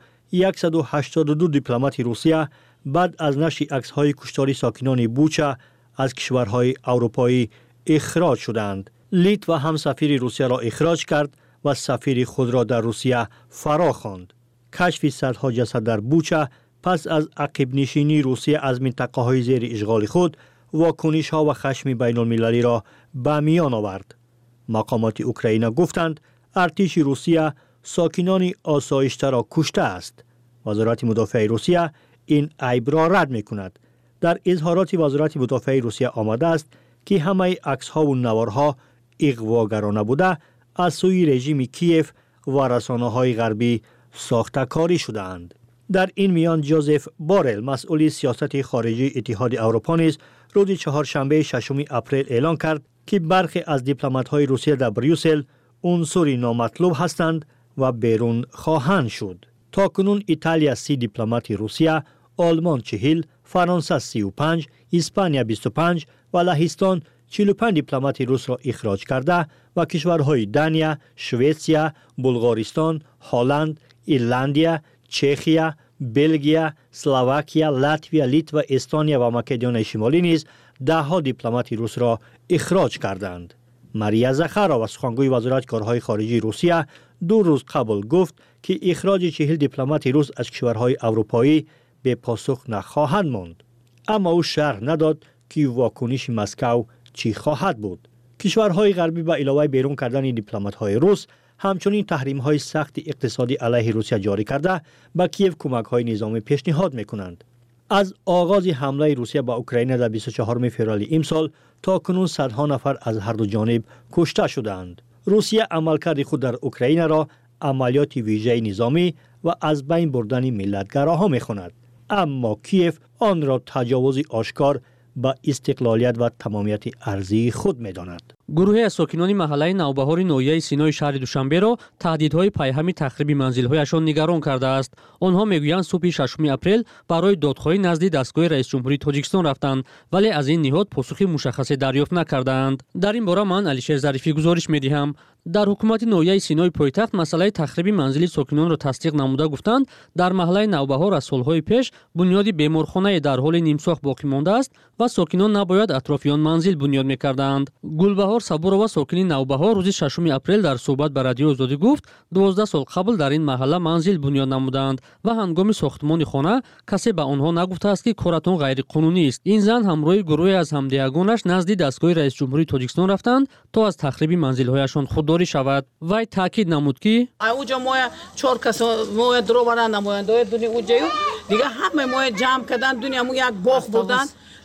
182 دیپلمات روسیه بعد از نشر عکس‌های کشتار ساکنان بوچا از کشورهای اروپایی اخراج شدند. لیتوا هم سفیر روسیه را اخراج کرد و سفیر خود را در روسیه فرا خواند. کشف صدها جسد در بوچا پس از عقب نشینی روسیه از منطقه‌های زیر اشغال خود واکنش‌ها و خشم بین‌المللی را به میان آورد. مقامات اوکراین گفتند ارتش روسیه ساکنان آسایشته را کشته است. وزارت مدافع روسیه این عیب را رد می‌کند. در اظهارات وزارت مدافع روسیه آمده است که همه عکس‌ها و نوارها اغواگرانه بوده از سوی رژیم کیف و رسانه‌های غربی ساخته‌کاری شده‌اند. در این میان جوزف بارل مسئول سیاست خارجی اتحاد اروپا نیز روز چهارشنبه 6 اپریل اعلان کرد که برخی از دیپلمات‌های روسیه در بریوسل عنصری نامطلوب هستند و بیرون خواهند شد. تاکنون ایتالیا 30 دیپلمات روسیه، آلمان 40، فرانسه 35، اسپانیا 25 و لهستان 45 دیپلمات روس را اخراج کرده و کشورهای دانیا، سوئیسیا، بلغارستان، هلند، ایرلندیا، چخیا، بلژیم، اسلواکیا، لاتویا، لیتوا، استونیا و مکدونیای شمالی نیز 10 دیپلمات روس را اخراج کردند. ماریا زاخارova سخنگوی وزارت کارهای خارجی روسیه 2 روز قبل گفت که اخراج 40 دیپلمات روس از کشورهای اروپایی به پاسخ نخواهد ماند. اما او شرح نداد که واکنش مسکو چی خواهد بود. کشورهای غربی به علاوه بیرون کردن دیپلمات‌های روس همچنین تحریم‌های سخت اقتصادی علیه روسیه جاری کرده به کیف کمک‌های نظامی پیشنهاد می‌کنند. از آغاز حمله روسیه به اوکراین در 24 فوریه امسال تا کنون صدها نفر از هر دو جانب کشته شدند. روسیه عملکرد خود در اوکراین را عملیات ویژه نظامی و از بین بردن ملتگراها می‌خواند. اما کیف آن را تجاوز آشکار با استقلالیت و تمامیت ارضی خود می‌داند. گروهی از ساکنان محله نوبهار ناحیه سینای شهر دوشنبه را تهدیدهای پیهمی تخریب منزل‌هایشان نگران کرده است. آنها میگویند صبح 6 اپریل برای دادخواهی نزد دستگاه رئیس جمهوری تاجیکستان رفتند ولی از این نهاد پاسخی مشخصی دریافت نکردند. در این باره من علیشیر ظریفی گزارش می‌دهم. در حکومت ناحیه سینای پایتخت مسئله تخریب منزل ساکنان را تصدیق نموده گفتند در محله نوبهار از سالهای پیش بنیاد بیمارخانه در حال نیمساخت باقی مانده است و ساکنان نباید اطراف آن منزل بنیاد می‌کردند. گلبهار صبورова ساکنی نوبهار روز 6 اپریل در صحبت با رادیو آزادی گفت 12 سال قبل در این محله منزل بنیاد نمودند و هنگام ساختمان خانه کسی به آنها نگفته است که کارتون غیر قانونی است. این زن همراه گروهی از همدیگانش نزد دستگاه رئیس جمهوری تاجیکستان رفتند تا از تخریب منزل‌هایشان خودداری شود. وی تاکید نمود که اوجا ما 4 کس ما درو برند نمایندگان دنیا اوجا دیگه همه ما جمع کردن دنیا ما یک باغ بردن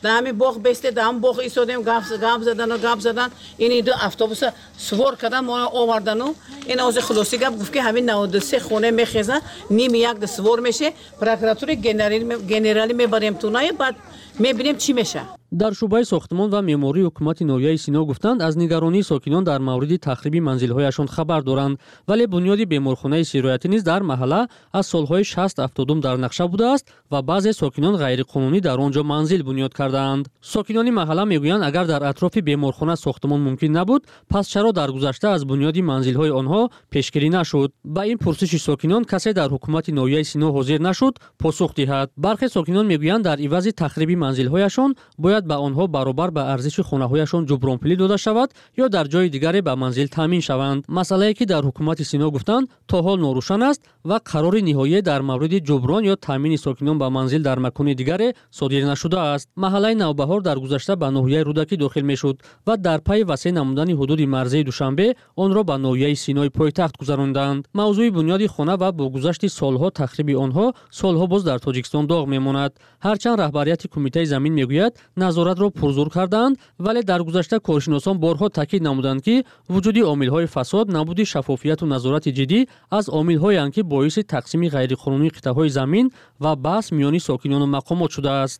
در همین باغ بسته در هم باغ ایستادیم گپ زدن این دو اتوبوس سوار کردن ما آوردن و این از خلاصی گفت که همین 93 خونه میخزن نیم یک د سوار میشه پروکراتور گنرالی میبریم تو نای بعد میبینیم چی میشه. در شعبه ساختمان و معماری حکومت نویای سینا گفتند از نگرانی ساکنان در مورد تخریب منزل‌هایشان خبر دارند ولی بنیاد بیمارخانه سرایتی نیز در محله از سالهای 60 70 در نقشه بوده است و بعضی ساکنان غیرقانونی در آنجا منزل بنیاد کردند. ساکنان محله میگویند اگر در اطراف بیمارخانه ساختمان ممکن نبود پس چرا در گذشته از بنیاد منزل‌های آنها پیشگیری نشد؟ با این پرسش ساکنان کسی در حکومت نویای سینا حاضر نشد پاسخ دهد. برخی ساکنان میگویند در عوض تخریب منزل‌هایشان باید به آنها برابر به ارزش خانه‌هایشان جبران پولی داده شود یا در جای دیگری به منزل تامین شوند. مسئله‌ای که در حکومت سینا گفتند تا حال ناروشن است و قرار نهایی در مورد جبران یا تامین ساکنان به منزل در مکان دیگری صادر نشده است. محله نوبهار در گذشته به ناحیه رودکی داخل میشد و در پی وسیع نمودن حدود مرزی دوشنبه آن را به ناحیه سینای پایتخت گذراندند. موضوع بنیاد خانه و با گذشت سالها تخریب آنها سالها باز در تاجیکستان داغ میماند. هرچند رهبریت کمیته زمین میگوید نظارت را پرزور کردند ولی در گذشته کارشناسان بارها تاکید نمودند که وجود عامل‌های فساد نبود شفافیت و نظارت جدی از عامل‌هایی اند که باعث تقسیم غیرقانونی قطعه‌های زمین و بحث میان ساکنان و مقامات شده است.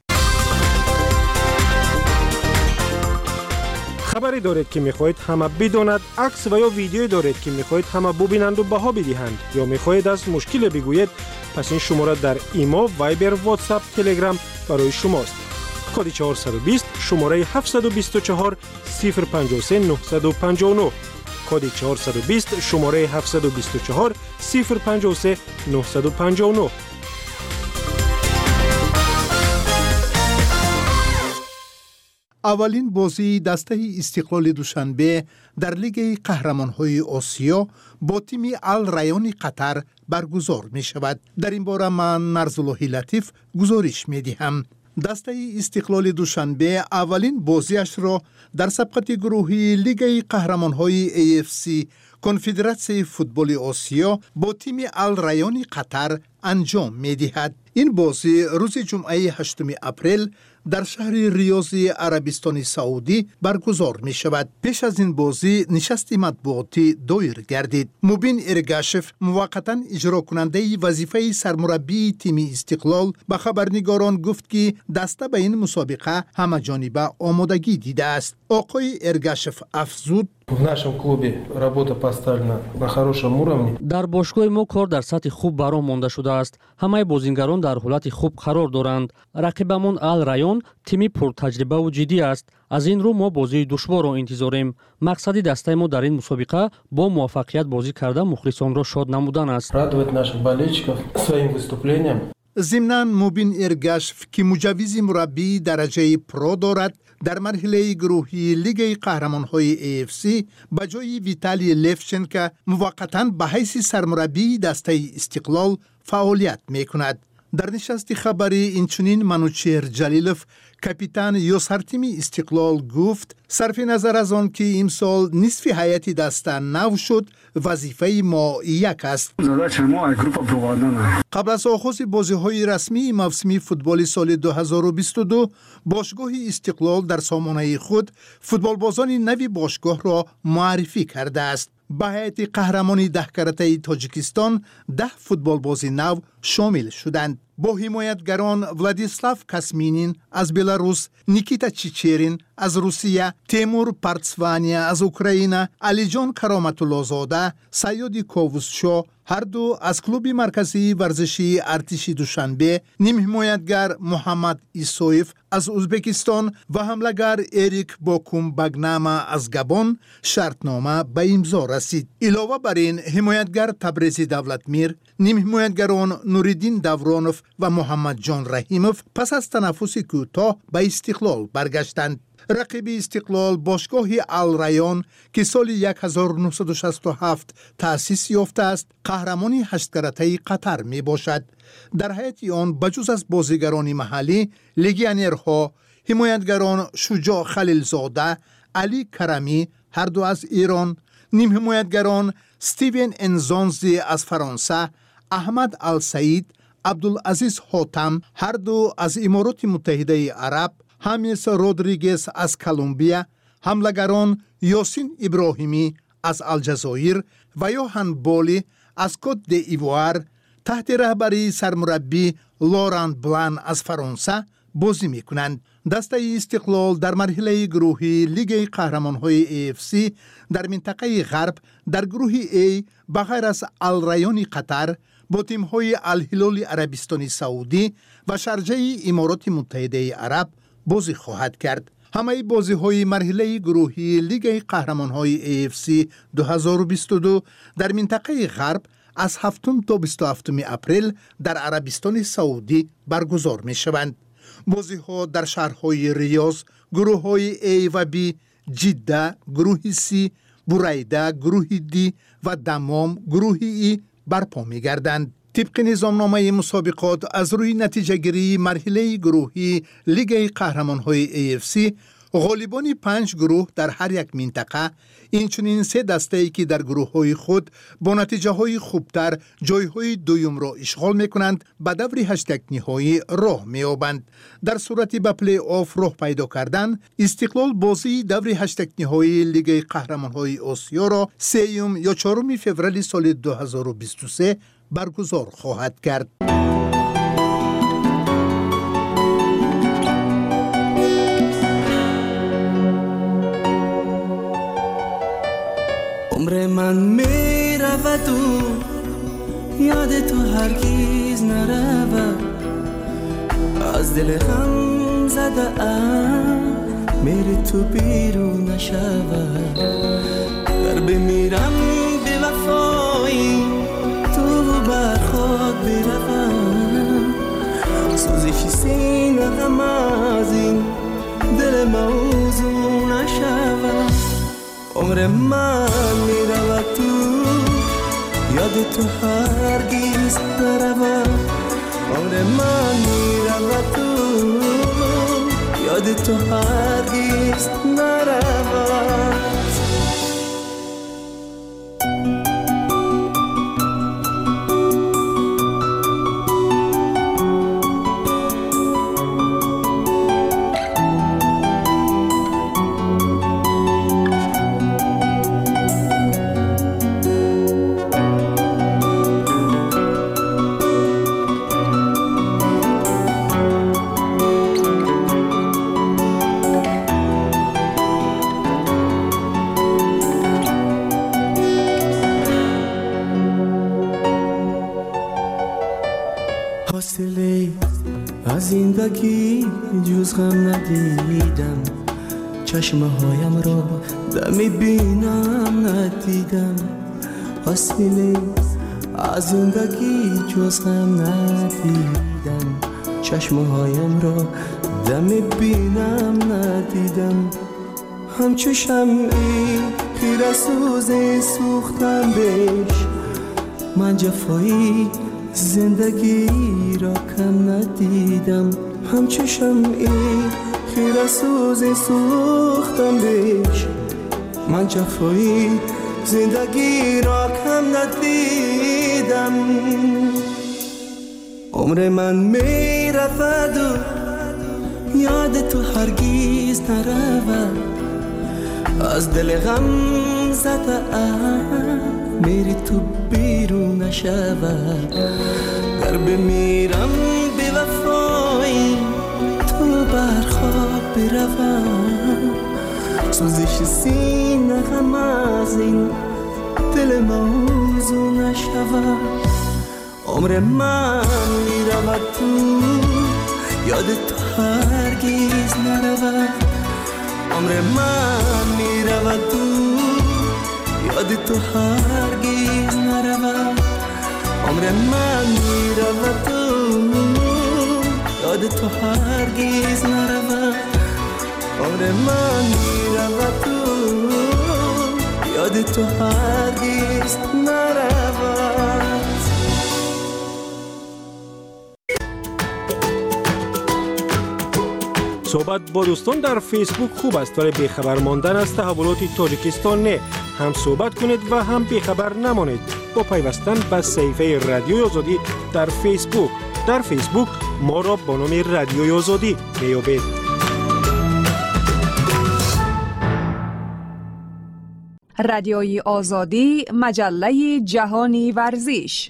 خبری دارید که میخواهید همه بداند، عکس و یا ویدیویی دارید که میخواهید همه ببینند و بها بدهند یا میخواهید از مشکل بگویید، پس این شماره در ایما، وایبر، واتساپ، تلگرام برای شماست. کد 420 شماره 724 053 959 کد 420 شماره 724 053 959. اولین بازی دسته استقلال دوشنبه در لیگ قهرمان‌های آسیا با تیم الرایان قطر برگزار می شود. در این باره من مرزالله لطیف گزارش می دهم. دسته استقلال دوشنبه اولین بازیش را در سبقت گروهی لیگ قهرمان‌های AFC کنفدراسیون فوتبال آسیا با تیم الرایان قطر انجام می دهد. این بازی روز جمعه 8 اپریل در شهر ریاض عربستان سعودی برگزار می شود. پیش از این بازی نشست مطبوعاتی دایر گردید. مبین ارگاشف موقتا اجرا کننده وظیفه سرمربی تیم استقلال به خبرنگاران گفت که دسته به این مسابقه همه جانبه آمادگی دیده است. آقای ارگاشف افزود: В нашем клубе работа поставлена на хорошем уровне. در باشگاه ما کار در سطح خوب برام مانده شده است. همه بازیگران در حالت خوب قرار دارند. رقیبمان الرایان تیمی پرتجربه و جدی است. از این رو ما بازی دشوار را انتظاریم. مقصد دسته ما در این مسابقه با موفقیت بازی کرده مخلصان را شاد نمودن است. Радовать наших болельщиков своим выступлением. ضمناً مبین ارگاشف که مجوز مربی درجه پرو دارد در مرحله گروهی لیگ قهرمان‌های AFC به جای ویتالی لفچنکا موقتاً به حیث سرمربی دسته استقلال فعالیت می‌کند. در نشست خبری اینچنین منوچهر جلیلوف کاپیتان یوسر تیم استقلال گفت: صرف نظر از آن که امسال نصف هیئت دسته نو شد، وظیفه ما یک است. قبل از آغاز بازی‌های رسمی موسم فوتبال سال 2022 باشگاه استقلال در سامانه خود فوتبالبازان نوی باشگاه را معرفی کرده است. به هیئت قهرمانی 10 کرته تاجیکستان 10 فوتبالباز نو شامل شدند. با حمایتگران ولادیسلاو کاسمینین از بلاروس، نیکیتا چیچرین از روسیه، تیمور پارتسوانیا از اوکراین، علیجان کرامت‌الله‌زاده، سیاد کاووسشو هر دو از کلوب مرکزی ورزشی ارتش دوشنبه، نیم حمایتگر محمد ایسویف از ازبکستان و حمله‌گر اریک باکوم بگناما از گابون شرطنامه به امضا رسید. علاوه بر این حمایتگر تبریزی دولتمیر، نیم حمایتگران نوریدین دورانوف و محمد جان رحیموف پس از تنفس کوتاه به استقلال برگشتند. رقیب استقلال باشگاه الرایان که سال 1967 تأسیس یافته است، قهرمانی 8 کرته قطر می باشد. در حیات آن بجز از بازیگران محلی، لگیونرها، حمایتگران شجاع خلیلزاده، علی کرمی هر دو از ایران، نیم حمایتگران استیون انزانزی از فرانسه، احمد السعید، عبدالعزیز حاتم هر دو از امارات متحده عرب، هامیس رودریگز از کلمبیا، حملگران یاسین ابراهیمی از الجزایر و یوهان بولی از کت دی‌ایوار تحت رهبری سرمربی لوران بلان از فرانسه بازی می‌کنند. دسته استقلال در مرحله گروهی لیگ قهرمان‌های AFC در منطقه غرب در گروه A بغیر از الریان قطر با تیم‌های الهلال عربستان سعودی و شارجه امارات متحده عرب بازی خواهد کرد. همه بازی‌های مرحله گروهی لیگ قهرمان‌های AFC 2022 در منطقه غرب از 7 تا 27 اپریل در عربستان سعودی برگزار می‌شوند. بازی‌ها در شهرهای ریاض، گروه‌های A و B، جده، گروه C، بریده، گروه D و دمام، گروه E برپا می‌گردند. طبق نظامنامه مسابقات از روی نتیجه گیری مرحله گروهی لیگ قهرمان‌های AFC غالبان 5 گروه در هر یک منطقه، اینچنین 3 دسته‌ای که در گروه‌های خود با نتیجه‌های خوبتر جای‌های دوم را اشغال می‌کنند به دور 8 نهایی راه می‌یابند. در صورتی به پلی آف راه پیدا کردن، استقلال بازی دور 8 نهایی لیگ قهرمان‌های آسیا را 3 یا 4 فوریه سال 2023 برگزار خواهد کرد. عمر من می رود و یاد تو هرگیز نرود، از دل غم زده ام میری تو بیرون نشود. گر بمیرم به وفایی تو بر خود بروم، سوزش سینه غم از این دل موضوع نشود. عمر من می رود تو یاد تو هرگیز نرود، عمر من می رود تو یاد تو هرگیز نرود. زندگی جز غم ندیدم، چشمه هایم را دمی بینم ندیدم. حاصله از زندگی جز غم ندیدم، چشمه هایم را دمی بینم ندیدم. همچو شمعی خیره سوزی سوختم بهش، من جفایی زندگی را کم ندیدم. همچو شمعی خیره سوزی سوختم بهش، من جفایی زندگی را کم ندیدم. عمر من می رود و یاد تو هرگیز نرود، از دل غم زده ام میری تو بیرون نشود. گر بمیرم به وفایی تو بر خواب بروم، سوزش سینه غم از این دل موضوع نشود. عمر من میرود تو یاد تو هرگیز نرود، عمر من میرود تو یاد تو هرگیز نرود. عمر من میرود تو یاد تو هرگیز نرود، عمر من میرود تو یاد تو هرگیز نرود. صحبت با دوستان در فیسبوک خوب است، ولی بیخبر ماندن از تحولات تاجیکستان نه. هم صحبت کنید و هم بیخبر نمانید با پیوستن به صفحه رادیوی آزادی در فیسبوک. در فیسبوک ما را با نام رادیوی آزادی میابید. رادیوی آزادی، مجله جهانی ورزش.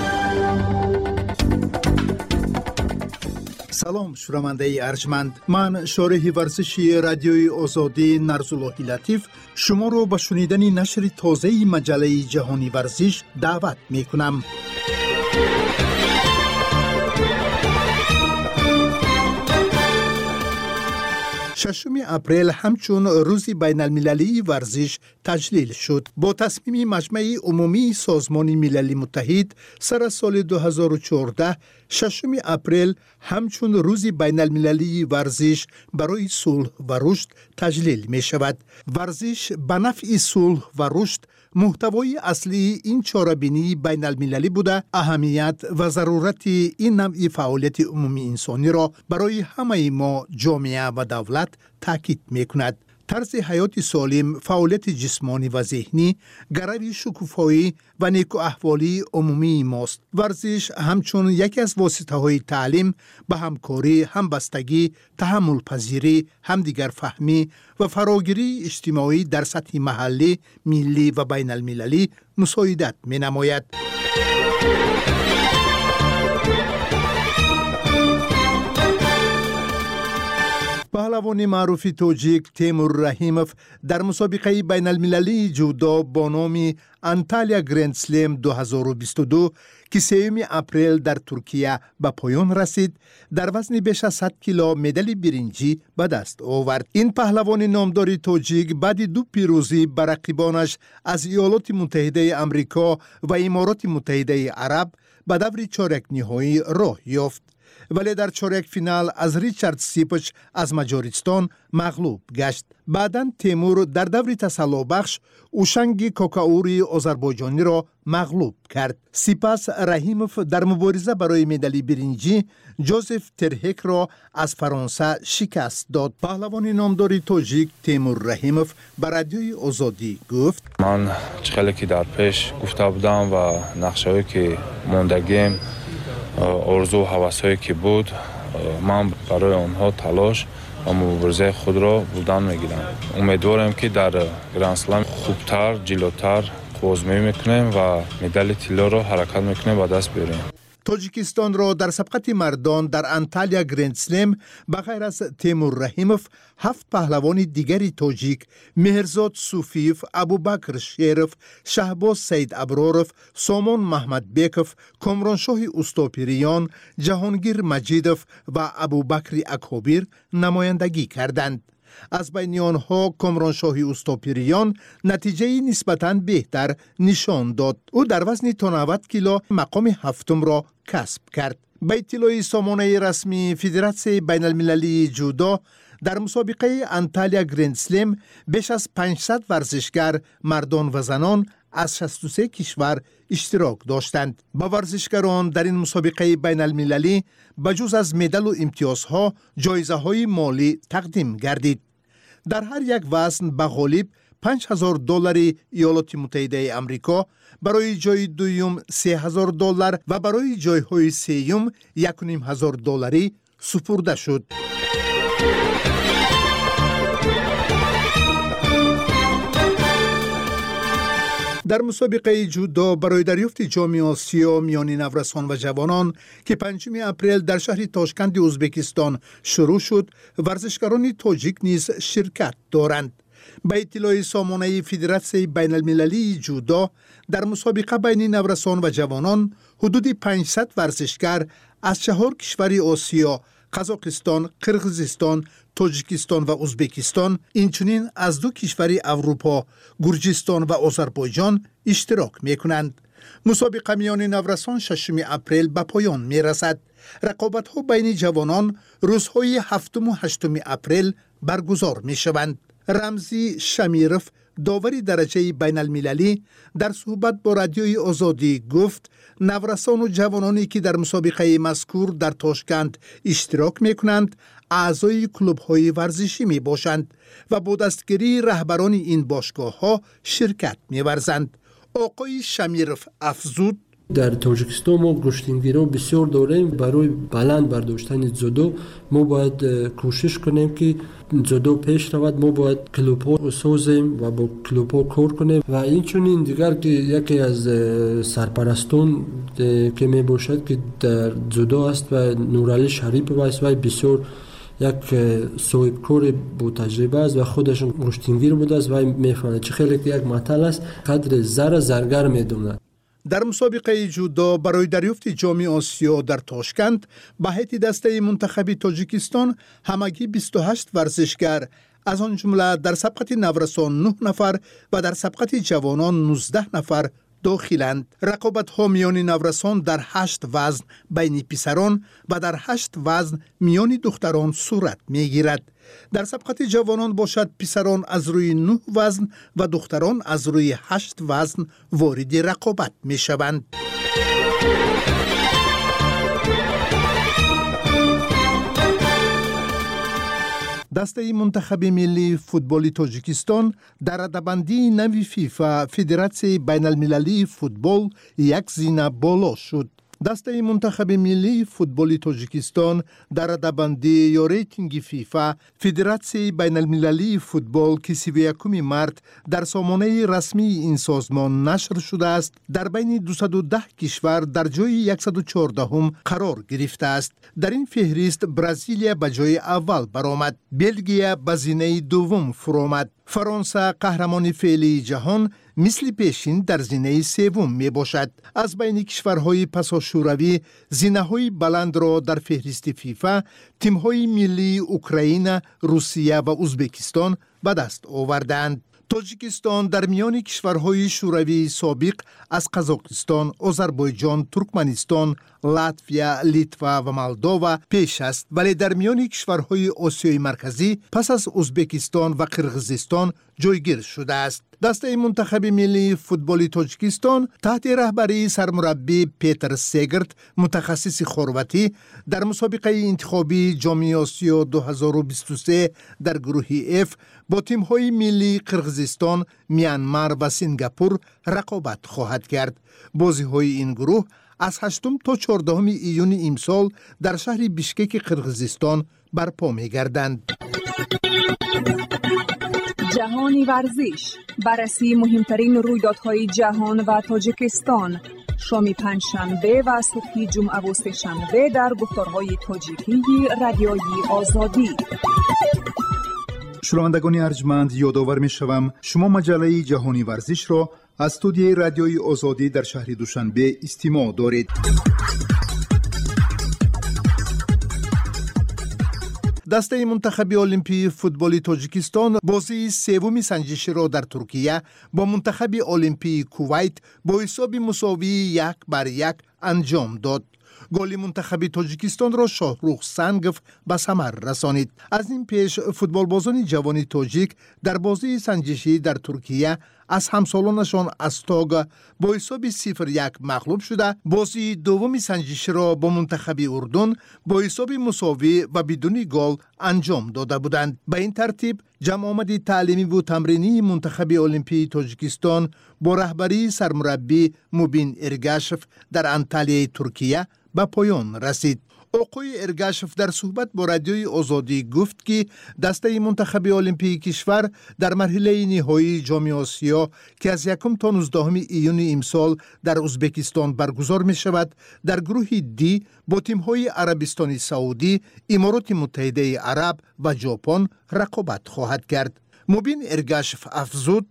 سلام شنونده ارجمند، من شارح ورزشی رادیوی آزادی نرزاللهی لطیف شما رو به شنیدن نشر تازه مجله جهانی ورزش دعوت می کنم. 6 اپریل همچون روز بین المللی ورزش تجلیل شد. با تصمیم مجمع عمومی سازمان ملل متحد سر سال 2014 6 اپریل همچون روز بین المللی ورزش برای صلح و رشد تجلیل می شود. ورزش به نفع صلح و رشد محتوای اصلی این چاره‌بینی بین المللی بوده، اهمیت و ضرورت این نوع فعالیت عمومی انسانی را برای همه ما جامعه و دولت تاکید می‌کند. طرز حیات سالم، فعالیت جسمانی و ذهنی، گروی شکوفایی و نیکو احوالی عمومی ماست. ورزش همچون یکی از واسطه‌های تعلیم به همکاری، همبستگی، تحمل پذیری، همدیگر فهمی و فراگیری اجتماعی در سطح محلی، ملی و بین المللی مساعدت می‌نماید. پهلوان معروف توجیک تیمور رحیموف در مسابقه بین المللی جودو با نام انتالیا گرند سلم 2022 که 3 اپریل در ترکیه به پایان رسید، در وزن بیش از 100 کیلو مدال برنجی به دست آورد. این پهلوان نامدار توجیک بعد 2 پیروزی بر رقیبانش از ایالات متحده آمریکا و امارات متحده عرب به دور چهارک نهایی راه یافت، ولی در چهارک فینال از ریچارد سیپچ از مجارستان مغلوب گشت. بعداً تیمور در دور تسلا بخش اوشنگ کوکاوری آذربایجانی را مغلوب کرد. سپس رحیموف در مبارزه برای مدال برنجی جوزف ترهک را از فرانسه شکست داد. پهلوان نامدار تاجیک تیمور رحیموف به رادیوی آزادی گفت: من خیلی که در پیش گفته بودم و نقشه‌ای که موندگیم، آرزو و هوس‌هایی که بود، من برای آنها تلاش و مبارزه خود را بودن میگیرم. امیدوارم که در گرند سلم خوبتر، جلوتر آزمایش میکنیم و مدال طلا را حرکت میکنیم و دست بیاریم. تاجیکستان را در سبقت مردان در انتالیا گرند سلم بغیر از تیمور رحیموف 7 پهلوان دیگری تاجیک، مهرزاد صوفیف، ابوبکر شیرف، شهباز سید ابراروف، سامان محمد بیکوف، کامرانشاه اوستاپیریان، جهانگیر مجیدوف و ابوبکر اکابیر نمایندگی کردند. از بین آنها کامرانشاه اوستاپیریان نتیجه نسبتاً بهتر نشان داد. او در وزن تا 90 کیلو مقام 7 را کسب کرد. به اطلاع سامانه رسمی فدراسیون بین المللی جودو، در مسابقه انتالیا گرند سلم بیش از 500 ورزشگر مردان و زنان از 63 کشور اشتراک داشتند. با ورزشکاران در این مسابقه بین المللی بجز از مدال و امتیازها جایزه‌های مالی تقدیم گردید. در هر یک وزن به غالب $5,000 ایالات متحده آمریکا، برای جای دوم $3,000 و برای جایهای سوم $1,500 سپرده شد. در مسابقه جودو برای دریافت جام آسیا میان نورسان و جوانان که 5 اپریل در شهر تاشکند ازبکستان شروع شد، ورزشکاران تاجیک نیز شرکت دارند. به اطلاع سامانه فدراسیون بین المللی جودو، در مسابقه بین نورسان و جوانان حدود 500 ورزشکار از 4 کشور آسیا، قزاقستان، قرقیزستان، تاجیکستان و ازبکستان، اینچنین از 2 کشور اروپا، گرجستان و آذربایجان اشتراک می‌کنند. مسابقه میان نورسان 6 اپریل به پایان می‌رسد. رقابت‌ها بین جوانان روزهای 7 و 8 اپریل برگزار می‌شوند. رمزی شمیرف، داوری درجه بین المللی، در صحبت با رادیوی آزادی گفت: نورسان و جوانانی که در مسابقه مذکور در تاشکند اشتراک می کنند اعضای کلوب های ورزشی می باشند و با دستگیری رهبران این باشگاه ها شرکت می ورزند. آقای شمیرف افزود: در تاجیکستان ما گشتنگیران بسیار داریم. برای بلند برداشتن جودو ما باید کوشش کنیم که جودو پیش رود. ما باید کلوپا سازیم و با کلوپا کار کنیم و این چنین دیگر که یکی از سرپرستان که می باشد که در جودو است و نورعلی شریف است و بسیار یک صاحب کار با تجربه است و خودشون گشتنگیر بوده است و میفهمه چه خیلی که یک مطل است قدر زرگر میدوند. در مسابقه جودو برای دریافت جام آسیا در تاشکند به هیئت دسته منتخب تاجیکستان همگی 28 ورزشگر از آن جمله در سبقت نورسان 9 نفر و در سبقت جوانان 19 نفر داخلند. رقابت‌ها میان نورسان در 8 وزن بین پسران و در 8 وزن میان دختران صورت میگیرد. در سبقت جوانان باشد پسران از روی 9 وزن و دختران از روی 8 وزن وارد رقابت میشوند. دسته منتخب ملی فوتبال تاجیکستان در رده‌بندی نوی فیفا فدراسیون بین المللی فوتبال یک زینه بالا شد. دسته منتخب ملی فوتبال تاجیکستان در رده‌بندی یا ریتینگ فیفا فدراسیون بین المللی فوتبال که 31 مارس در سامانه رسمی این سازمان نشر شده است در بین 210 کشور در جای 114 قرار گرفته است. در این فهرست برزیلیا به جای اول برآمد، بلژیک به زینه دوم فرآمد. فرانسه قهرمان فعلی جهان مثل پیشین در زینه سوم می باشد. از بین کشورهای پساشوروی زینه‌های بلند را در فهرست فیفا تیم‌های ملی اوکراین، روسیه و ازبکستان به دست آوردند. تاجیکستان در میان کشورهای شوروی سابق از قزاقستان، آذربایجان، ترکمنستان، لاتویا، لیتوا و مولداوا پیش است، ولی در میان کشورهای آسیای مرکزی پس از ازبکستان و قرقیزستان جایگیر شده است. دسته منتخب ملی فوتبال تاجیکستان تحت رهبری سرمربی پیتر سگرت متخصص خرواتی در مسابقه انتخابی جام آسیا 2023 در گروه F با تیم‌های ملی قرقیزستان، میانمار و سنگاپور رقابت خواهد کرد. بازی‌های این گروه از 8 تا 14 ایون امسال در شهر بیشکک قرقیزستان برپا می‌گردند. جهانی ورزش، بررسی مهمترین رویدادهای جهان و تاجیکستان، شام پنجشنبه و صبح جمعه و سه‌شنبه در گفتارهای تاجیکی رادیوی آزادی. شنوندگان ارجمند، یادآور می‌شوم شما مجله جهانی ورزش را از استودیوی رادیوی آزادی در شهر دوشنبه استماع دارید. دسته منتخب المپی فوتبال تاجیکستان بازی سوم سنجشی را در ترکیه با منتخب المپی کویت با حساب مساوی 1-1 انجام داد. گل منتخب تاجیکستان را شاهروخ سنگف به ثمر رسانید. از این پیش فوتبالبازان جوان تاجیک در بازی سنجشی در ترکیه از همسالانشان استاگ با حساب 0-1 مغلوب شده، بازی دوم سنجشی را با منتخب اردن با حساب مساوی و بدون گل انجام داده بودند. به این ترتیب جمع آمد تعلیمی و تمرینی منتخب المپی تاجیکستان با رهبری سرمربی موبین ارگاشف در انطالیه ترکیه به پایان رسید. آقای ارگاشف در صحبت با رادیوی آزادی گفت که دسته منتخب المپی کشور در مرحله نهایی جام آسیا که از 1 تا 19 ایون امسال در ازبکستان برگزار می شود در گروه دی با تیم‌های عربستان سعودی، امارات متحده عرب و ژاپن رقابت خواهد کرد. موبین ارگاشف افزود: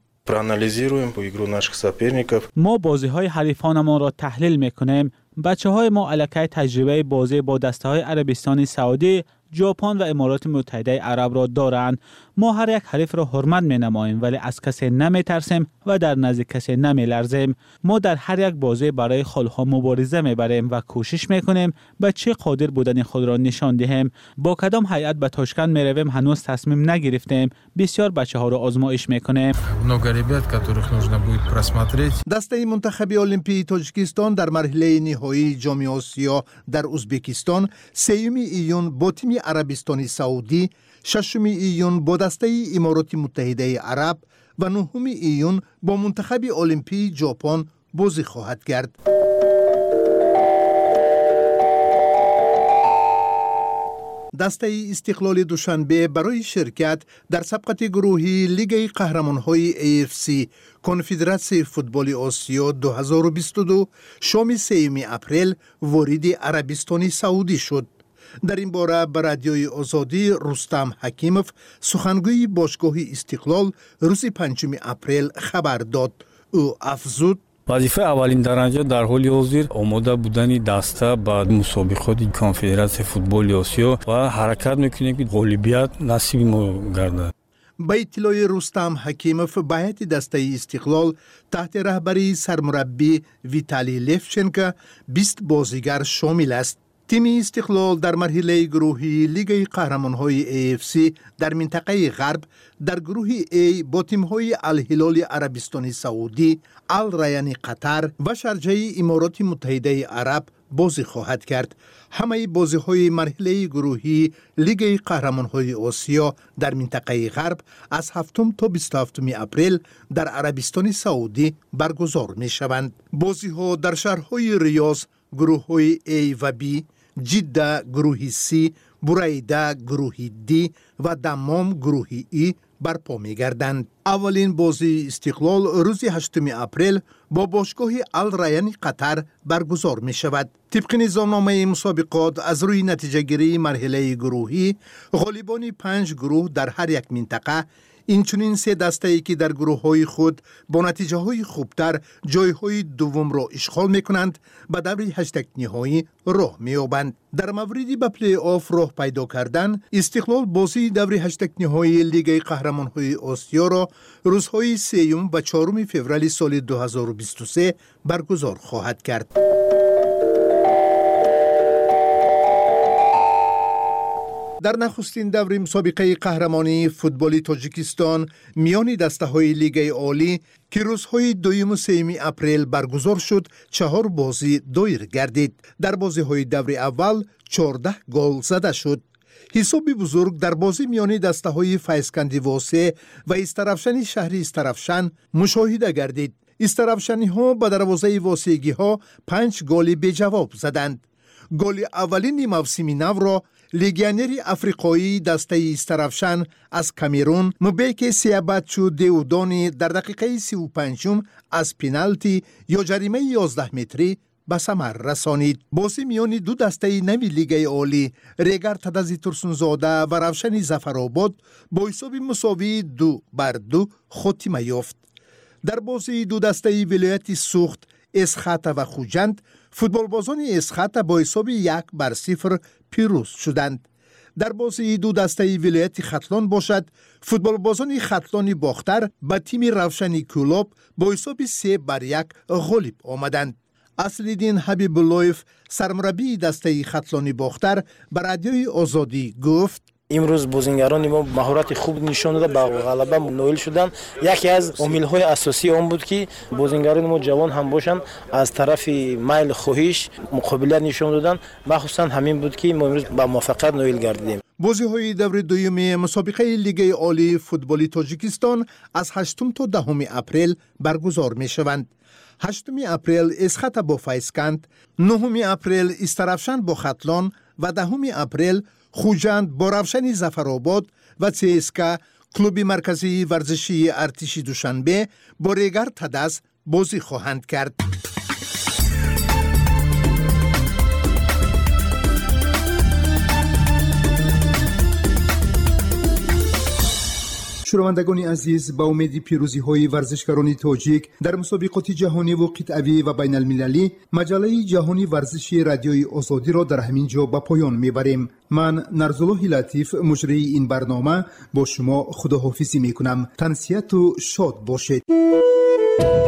ما بازی‌های حریفانمان را تحلیل می‌کنیم. بچه‌های ما علاقه تجربه بازی با دسته‌های عربستان سعودی، ژاپن و امارات متحده عرب را دارند. ما هر یک حریف را حرمت می‌نماییم ولی از کسی نمی‌ترسیم و در نزد کسی نمی‌لرزیم. ما در هر یک بازی برای خلق‌ها مبارزه می‌بریم و کوشش می‌کنیم به چه قادر بودن خود را نشان دهیم. با کدام هیئت به تاشکند می‌رویم هنوز تصمیم نگرفتیم. بسیار بچه‌ها را آزمایش می‌کنیم. دسته منتخب المپی تاجیکستان در مرحله نهایی جام آسیا در ازبکستان 3 ایون با تیم عربستان سعودی، 6 ایون با دسته امارات متحده عرب و 9 ایون با منتخب المپی ژاپن بازی خواهد کرد. دسته استقلال دوشنبه برای شرکت در سبقت گروهی لیگ قهرمان‌های AFC کنفدراسیون فوتبال آسیا 2022 شام 3 اپریل وارد عربستان سعودی شد. در این باره به رادیوی آزادی رستم حکیمов سخنگوی باشگاه استقلال روز 5 اپریل خبر داد. او افزود: وظیفه اولین درجه در حال حاضر آماده بودن دسته به مسابقات کنفدراسیون فوتبال آسیا و حرکت میکنیم که غالبیت نصیب ما گردد. با اطلاع رستم حکیمov به هیئت دسته استقلال تحت رهبری سرمربی ویتالی لفچنکو 20 بازیگر شامل است. تیم استقلال در مرحله گروهی لیگ قهرمان‌های AFC در منطقه غرب در گروه A با تیم‌های الهلال عربستان سعودی، الریان قطر و شارجه امارات متحده عرب بازی خواهد کرد. همه بازی‌های مرحله گروهی لیگ قهرمان‌های آسیا در منطقه غرب از 7 تا 27 اپریل در عربستان سعودی برگزار می‌شوند. بازی‌ها در شهرهای ریاض گروه‌های A و B، جده گروه C، بریده گروه D و دمام گروه E برپا می‌گردند. اولین بازی استقلال روز 8 اپریل با باشگاه الریان قطر برگزار می‌شود. طبق نظامنامه مسابقات از روی نتیجه گیری مرحله گروهی غالبان 5 گروه در هر یک منطقه، اینچنین 3 دسته‌ای که در گروه‌های خود با نتیجه‌های خوبتر جای‌های دوم را اشغال می‌کنند به دور 8 نهایی راه می‌یابند. در موردی به پلی آف راه پیدا کردن، استقلال بازی دور 8 نهایی لیگ قهرمان‌های آسیا را روزهای 3 و 4 فوریه سال 2023 برگزار خواهد کرد. در نخستین دور مسابقه قهرمانی فوتبال تاجیکستان میان دسته‌های لیگ عالی که روزهای 2 و 3 اپریل برگزار شد 4 بازی دایر گردید. در بازی‌های دور اول 14 گل زده شد. حساب بزرگ در بازی میان دسته‌های فیضکندی واسه و استرافشانی شهری استرافشان مشاهده گردید. استرافشانی‌ها به دروازه واسگی‌ها 5 گل به جواب زدند. گل اولین موسم نو را لیگیونر افریقایی دسته استرافشان از کامرون مبیک سیاباتچو دیودانی در دقیقه 35 از پنالتی یا جریمه 11 متری به ثمر رسانید. بازی میان دو دسته نوی لیگ عالی ریگر تدزی ترسونزاده و روشن ظفرآباد با حساب مساوی 2-2 خاتمه یافت. در بازی دو دسته ولایت سوخت اسخاته و خوجند فوتبالبازان اسخاته با حساب 1-0 پیروز شدند. در بازی دو دسته ولایت ختلان باشد فوتبالبازان ختلانی باختر به تیم روشنی کولاب با حساب 3-1 غالب آمدند. اصلالدین حبیب اللهیف سرمربی دسته ختلانی باختر به رادیوی آزادی گفت: امروز بازیگران ما مهارت خوب نشان داده، به غلبه نائل شدند. یکی از عامل‌های اساسی آن بود که بازیگران ما جوان هم باشند، از طرف میل خواهش مقابله نشان دادند. مخصوصا همین بود که ما امروز به موفقیت نائل گردیدیم. بازی‌های دور دوم مسابقه لیگ عالی فوتبال تاجیکستان از 8 تا 10 اپریل برگزار می‌شوند. 8 اپریل اسخاته با فیضکند، 9 اپریل استرافشان با ختلان و 10 اپریل خوجند با روشن ظفرآباد و CSKA کلوب مرکزی ورزشی ارتش دوشنبه با ریگر تدز بازی خواهند کرد. شنوندگان عزیز، با امید پیروزی های ورزشکاران تاجیک در مسابقات جهانی و قطعی و بین المللی، مجله جهانی ورزشی رادیوی آزادی را در همین جا به پایان میبریم. من نرزالله لطیف مجری این برنامه با شما خداحافظی میکنم. تنسیت و شاد باشید.